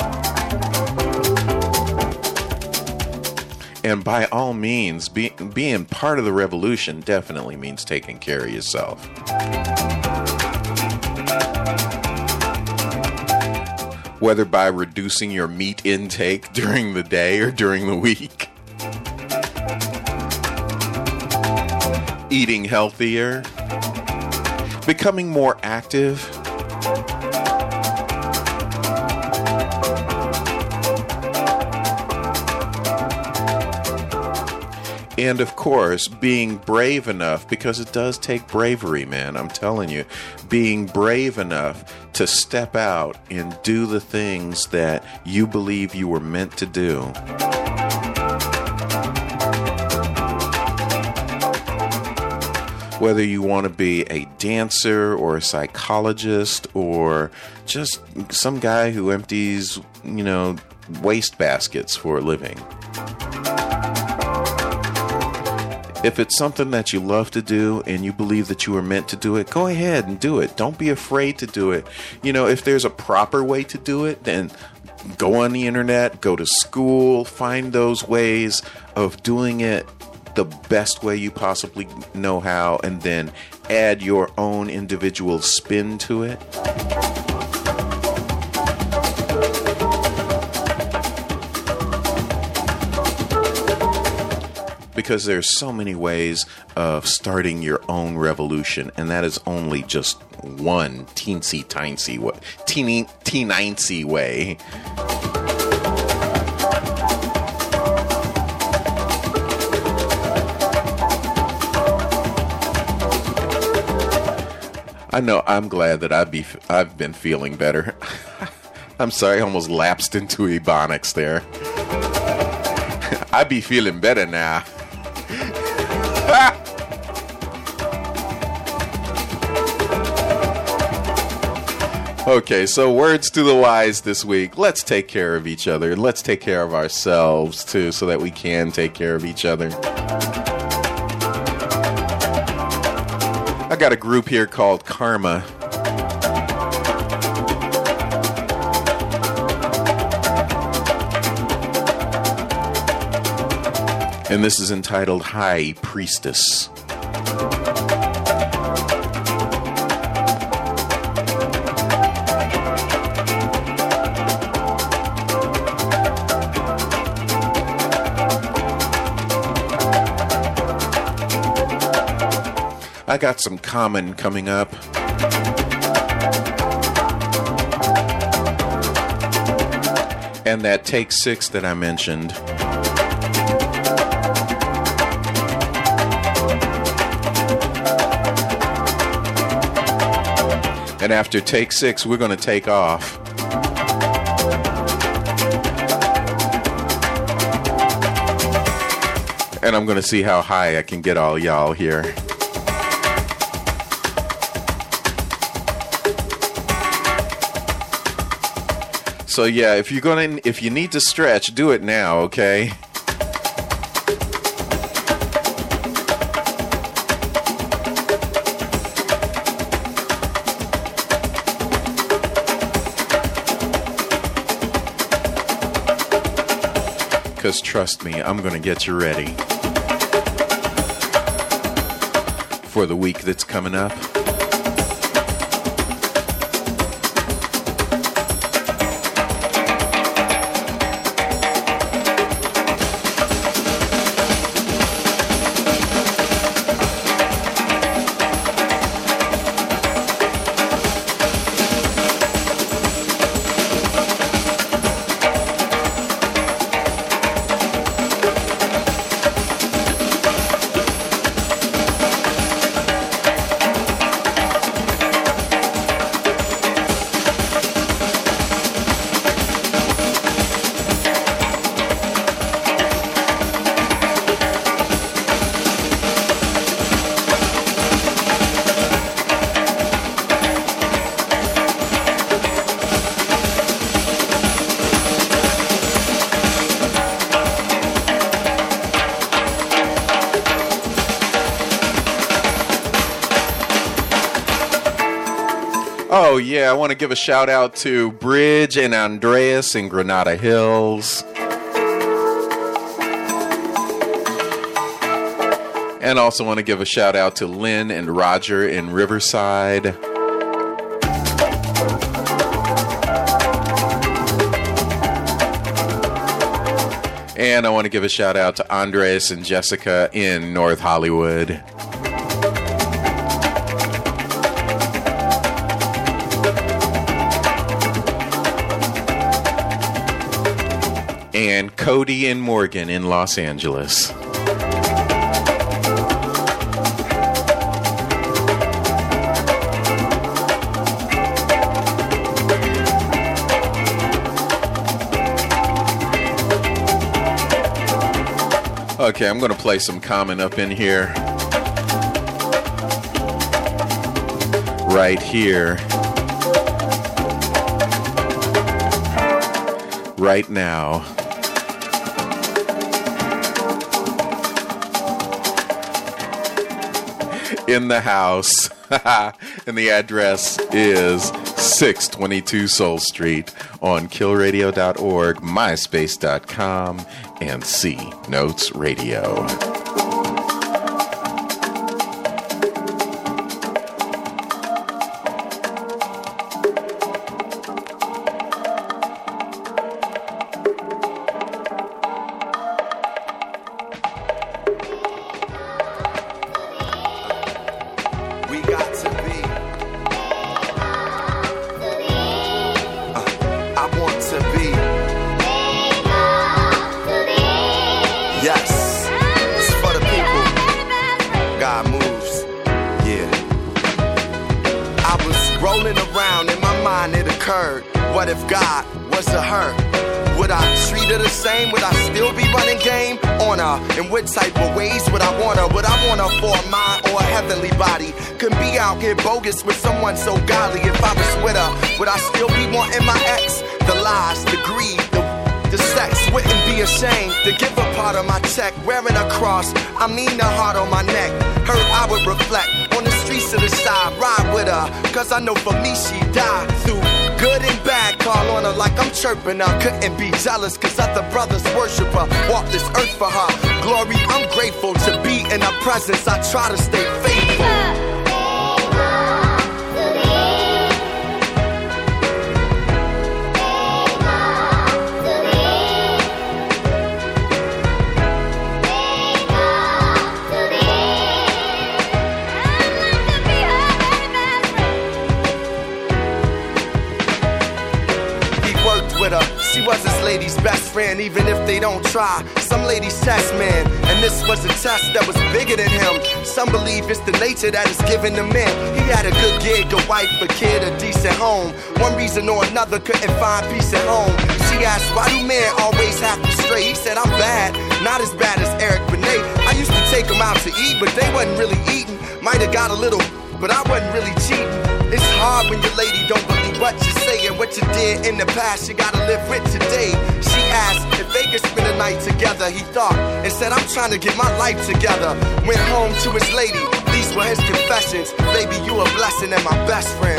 And by all means, being part of the revolution definitely means taking care of yourself. Whether by reducing your meat intake during the day or during the week. Eating healthier. Becoming more active. And of course, being brave enough, because it does take bravery, man, I'm telling you, being brave enough to step out and do the things that you believe you were meant to do. Whether you want to be a dancer or a psychologist or just some guy who empties, waste baskets for a living. If it's something that you love to do and you believe that you were meant to do it, go ahead and do it. Don't be afraid to do it. If there's a proper way to do it, then go on the internet, go to school, find those ways of doing it the best way you possibly know how, and then add your own individual spin to it. Because there's so many ways of starting your own revolution, and that is only just one teensy-tiny way. I know I'm glad that I've been feeling better. I'm sorry, I almost lapsed into Ebonics there. I be feeling better now. Okay, so words to the wise this week. Let's take care of each other. Let's take care of ourselves, too, so that we can take care of each other. I got a group here called Karma. And this is entitled High Priestess. I got some Common coming up. And that Take 6 that I mentioned. And after Take 6, we're going to take off. And I'm going to see how high I can get all y'all here. So yeah, if you need to stretch, do it now, okay? Because trust me, I'm going to get you ready for the week that's coming up. Oh, yeah, I want to give a shout out to Bridge and Andreas in Granada Hills. And also want to give a shout out to Lynn and Roger in Riverside. And I want to give a shout out to Andres and Jessica in North Hollywood. And Cody and Morgan in Los Angeles. Okay, I'm going to play some Common up in here. Right here. Right now. In the house. And the address is 622 Soul Street on killradio.org, myspace.com, and C Notes Radio. what if God was a her? Would I treat her the same? Would I still be running game on her? In what type of ways would I want her? Would I want her for a mind or a heavenly body? Couldn't be out here bogus with someone so godly. If I was with her, would I still be wanting my ex? The lies, the greed, the sex. Wouldn't be ashamed to give a part of my check. Wearing a cross, I mean the heart on my neck. Her I would reflect on the streets of the side. Ride with her, cause I know for me she died. Through good and bad, call on her like I'm chirping her. Couldn't be jealous cause other brothers worship her. Walk this earth for her glory, I'm grateful to be in her presence. I try to stay faithful. She was his lady's best friend, even if they don't try. Some ladies test man, and this was a test that was bigger than him. Some believe it's the nature that is given to men. He had a good gig, a wife, a kid, a decent home. One reason or another couldn't find peace at home. She asked, why do men always have to stray? He said, I'm bad, not as bad as Eric Benet. I used to take them out to eat, but they wasn't really eating. Might have got a little, but I wasn't really cheating. It's hard when your lady don't believe what you say and what you did in the past. You gotta live with today. She asked if they could spend a night together. He thought and said, I'm trying to get my life together. Went home to his lady. These were his confessions. Baby, you a blessing and my best friend.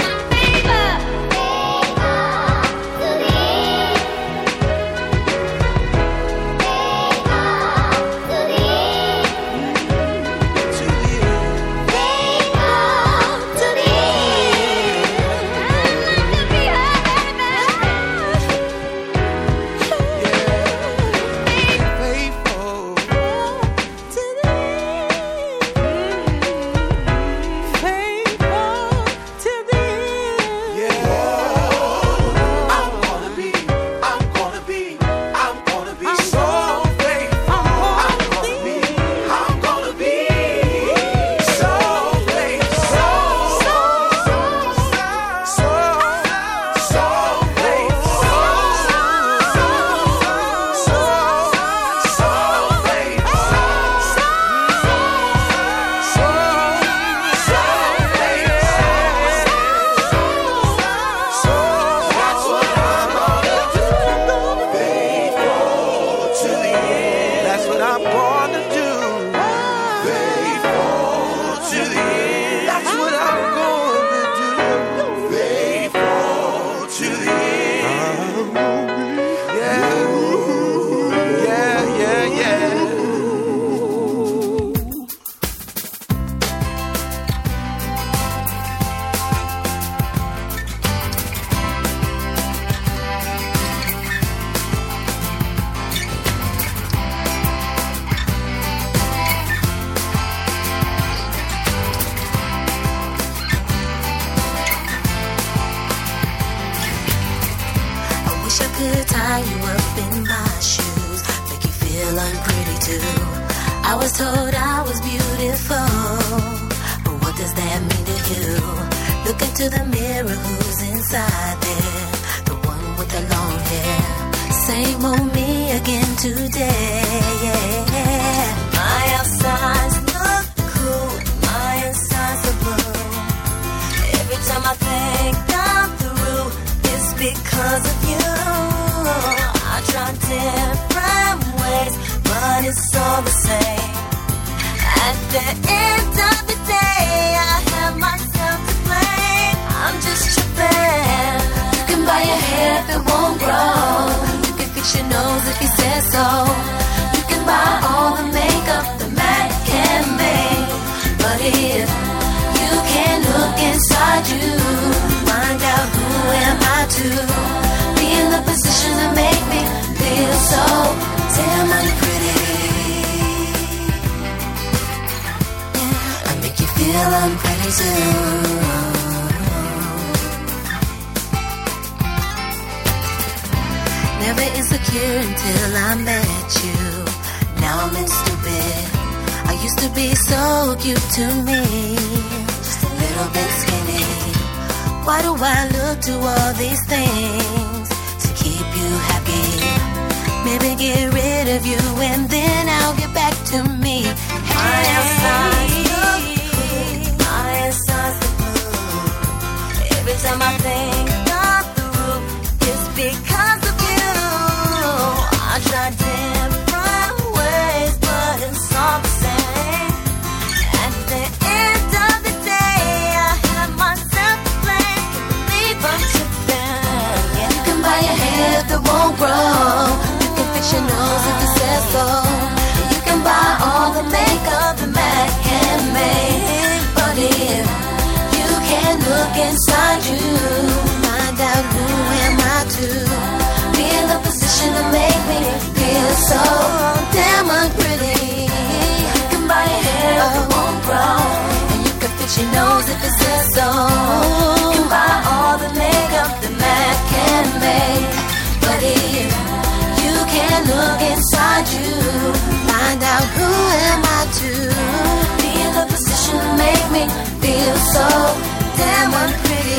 Why do I look to all these things to keep you happy? Maybe get rid of you and then I'll get back to me. My insides look blue. My insides look blue. Every time I think of the roof, it's because of you. I tried different ways, but it's all the same. At the end of the day, I have myself to blame. Leave up to them. You can buy a hair that won't grow. You can fix your nose if it says so. You can buy all the makeup the man can make. But if you can't look inside you, find out who am I to be in the position to make me feel so damn unpretty. You can buy a hair that won't grow, and you can fix your nose if it says so. You can buy all the makeup the man can make. But if you can't look inside you, find out who am I to be in the position to make me feel so damn unpretty.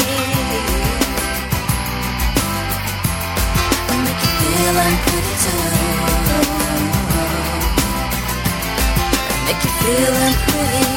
Make you feel unpretty too. Make you feel unpretty.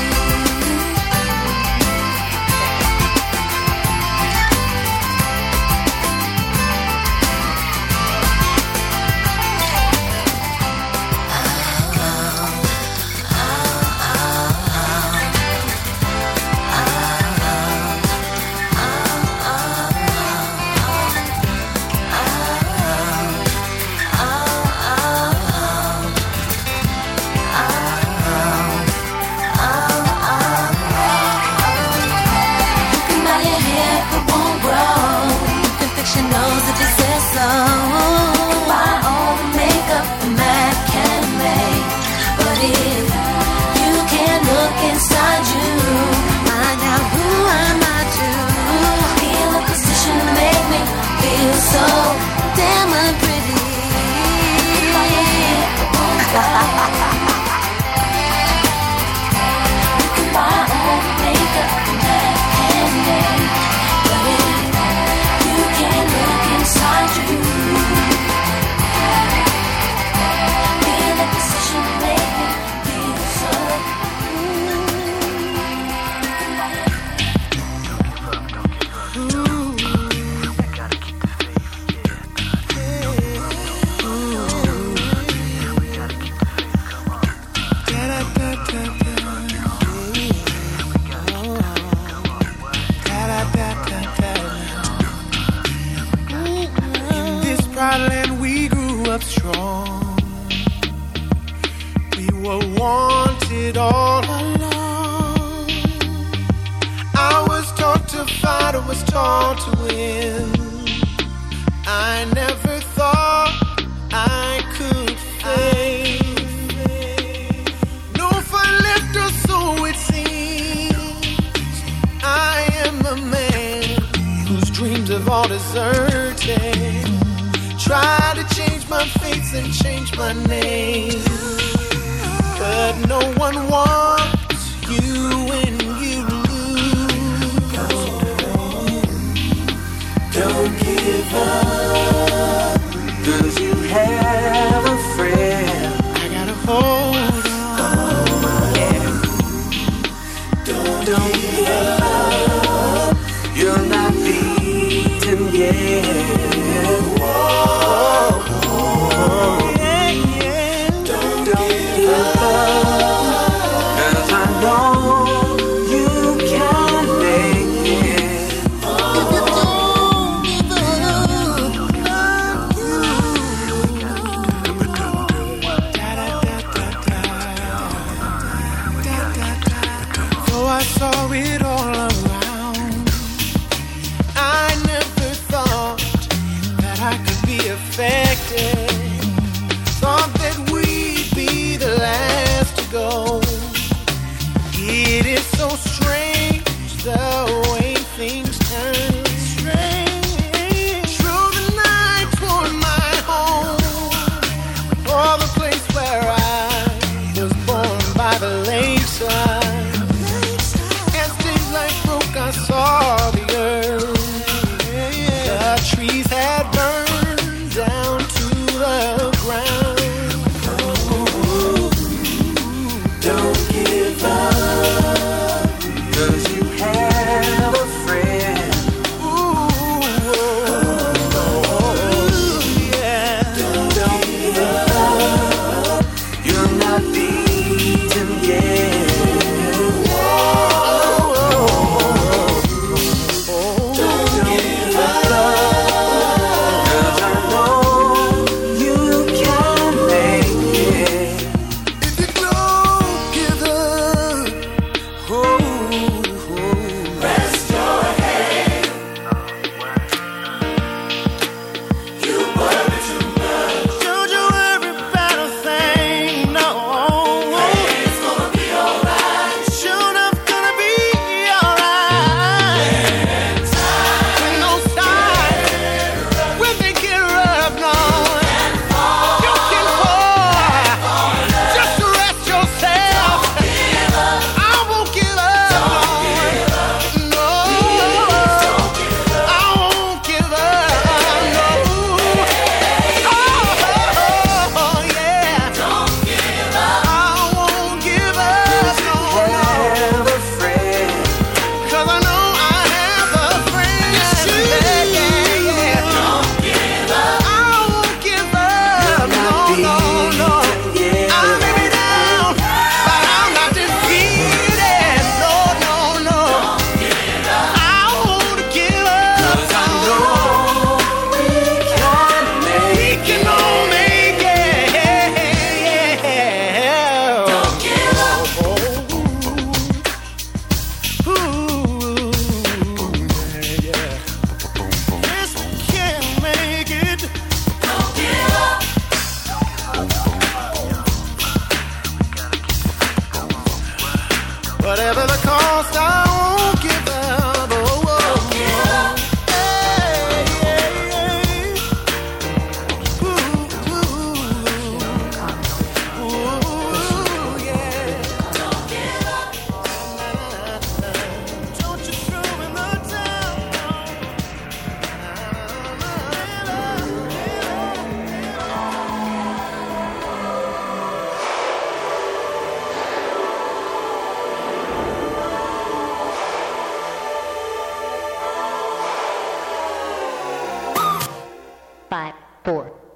She knows if it says so. Buy all the makeup the man can make. But if you can't look inside you, find out who am I to be in a position to make me feel so damn unpretty. You can buy all the makeup the man can make. But if you can't look inside you, be in a position to make me feel so. Land we grew up strong. We were wanted all along. I was taught to fight, I was taught to win. I never thought I could fail. No fight left, or so it seems. I am the man whose dreams have all deserted. Try to change my face and change my name, but no one wants you when you lose. Don't give up, 'cause you have a friend. I gotta hold on. Yeah. Don't give up, you're not beaten yet. I saw it all around. I never thought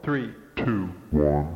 3, 2, 1.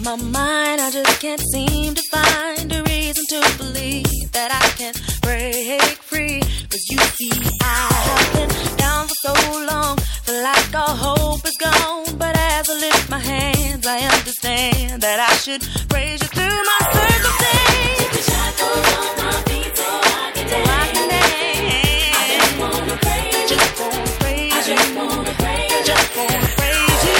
my mind, I just can't seem to find a reason to believe that I can break free. 'Cause you see, I have been down for so long, feel like all hope is gone. But as I lift my hands, I understand that I should praise you through my circumstance. Take the shackles off my feet so I can dance. I just wanna praise you. Just wanna praise you. I just wanna praise you. Just wanna praise you.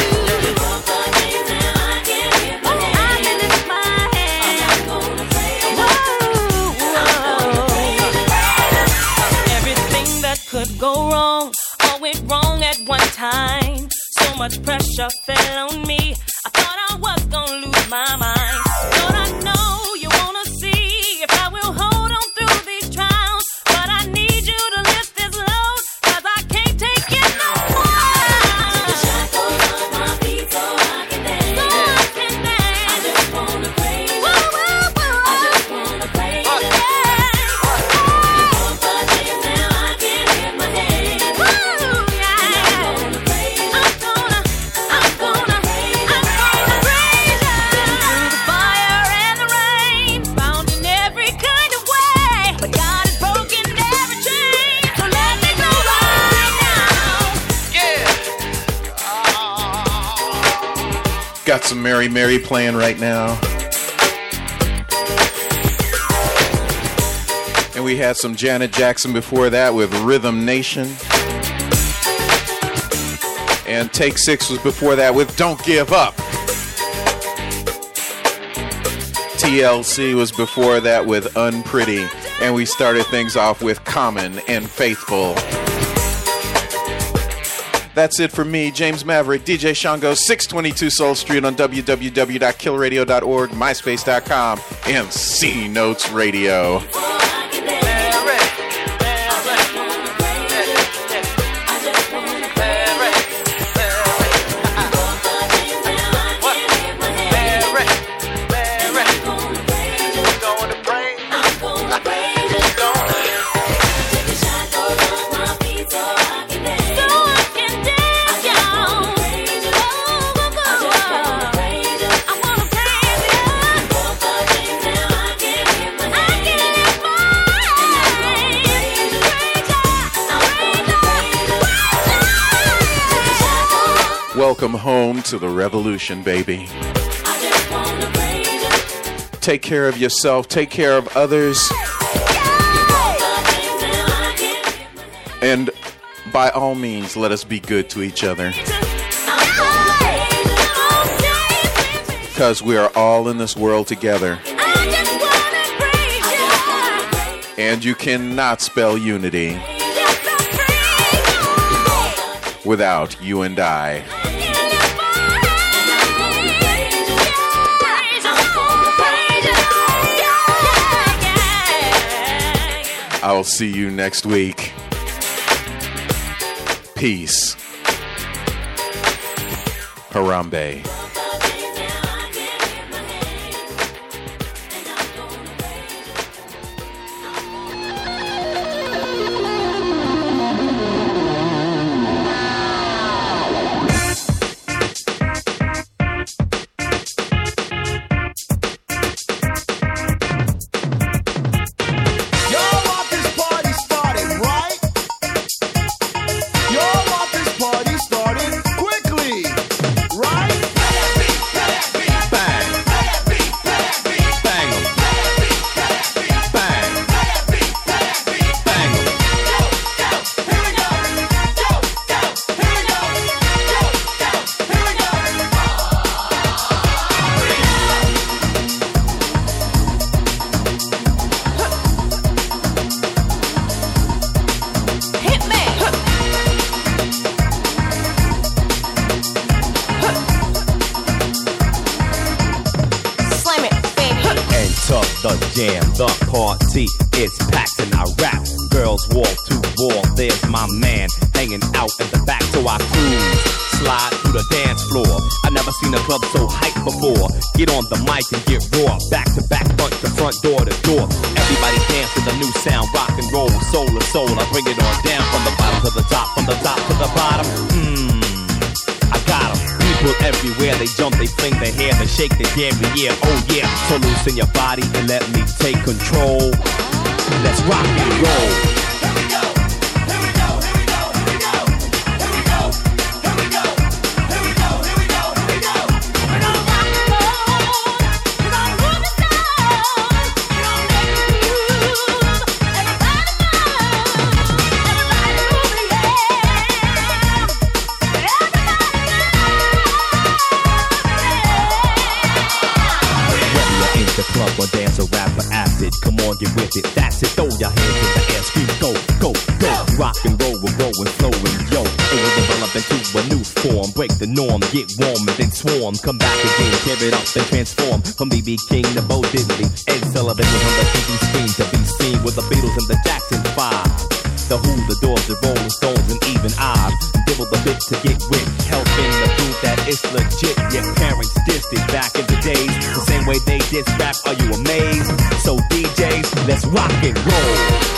Could go wrong, all went wrong at one time. So much pressure fell on me, I thought I was gonna lose my mind. Lord, I know you wanna see if I will hold on through these trials, but I need you to lift this load, 'cause I can't take it no more. Take the shackles off my feet so I can dance. So I can dance. I just wanna praise you. I just wanna praise you. Got some Mary Mary playing right now. And we had some Janet Jackson before that with Rhythm Nation. And Take 6 was before that with Don't Give Up. TLC was before that with Unpretty. And we started things off with Common and Faithful. That's it for me, James Maverick, DJ Shango, 622 Soul Street on www.killradio.org, myspace.com, and C Notes Radio. Welcome home to the revolution, baby. Take care of yourself, take care of others, and by all means, let us be good to each other. Because we are all in this world together. And you cannot spell unity without you and I. I will see you next week. Peace. Harambe. Jam, the party is packed and I rap. Girls wall to wall, there's my man hanging out in the back, so I cruise, slide through the dance floor. I never seen a club so hyped before. Get on the mic and get raw, back to back, front to front, door to door. Everybody dance to the new sound, rock and roll, soul to soul. I bring it on down from the bottom to the top, from the top to the bottom. I got 'em. People everywhere, they jump, they fling their hair, they shake their derriere. Oh yeah, so loosen your body and let me take control. Let's rock and roll. Or dance or rap or act it, come on, get with it. That's it, throw your hands in the air, scream, go, go, go. Rock and roll, we're rolling, flowing, yo. It will develop into a new form, break the norm, get warm and then swarm. Come back again, tear it up and transform. From B.B. King to Bo Diddley, Ed Sullivan was on the TV screen to be seen with the Beatles and the Jackson 5. The Who, the Doors, the Rolling Stones, and even I dibble the bit to get with, helping to prove that it's legit. Your parents dissed it back in the days, the same way they diss rap. Are you amazed? So DJs, let's rock and roll.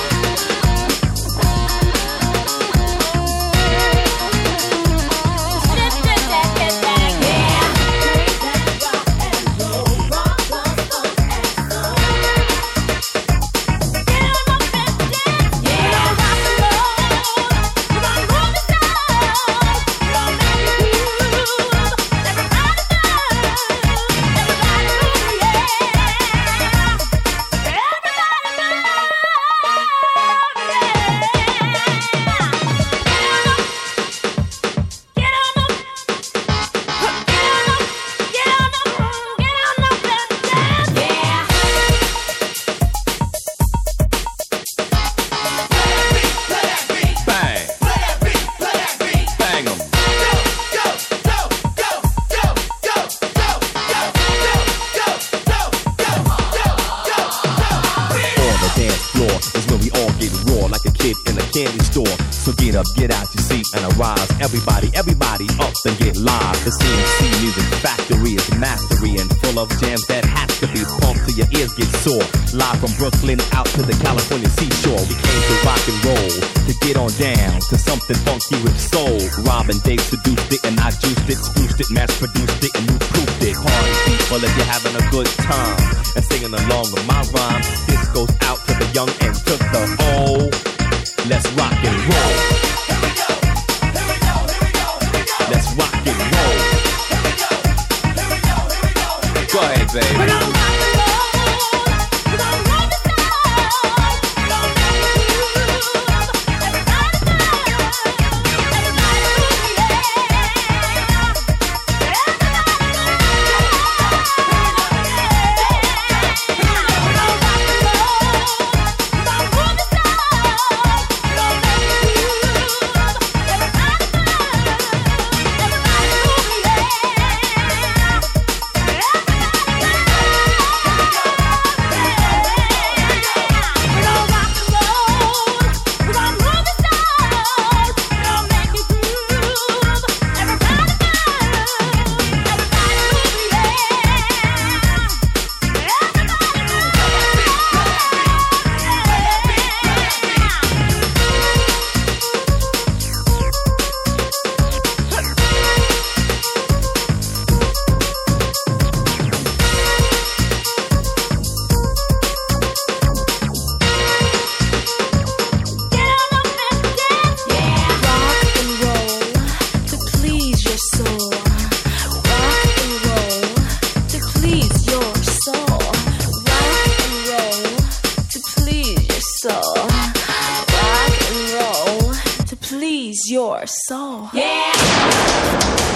Get out your seat and arise. Everybody up and get live. The CNC Music Factory is mastery and full of jams that has to be pumped till your ears get sore. Live from Brooklyn out to the California seashore. We came to rock and roll, to get on down to something funky with soul. Rob and Dave seduced it and I juiced it, spruced it, mass produced it, and you proofed it. Party people if you're having a good time and singing along with my rhyme. This goes out to the young and to the old. Let's rock and roll. Let's rock and roll. Go ahead, baby. Your soul. Yeah.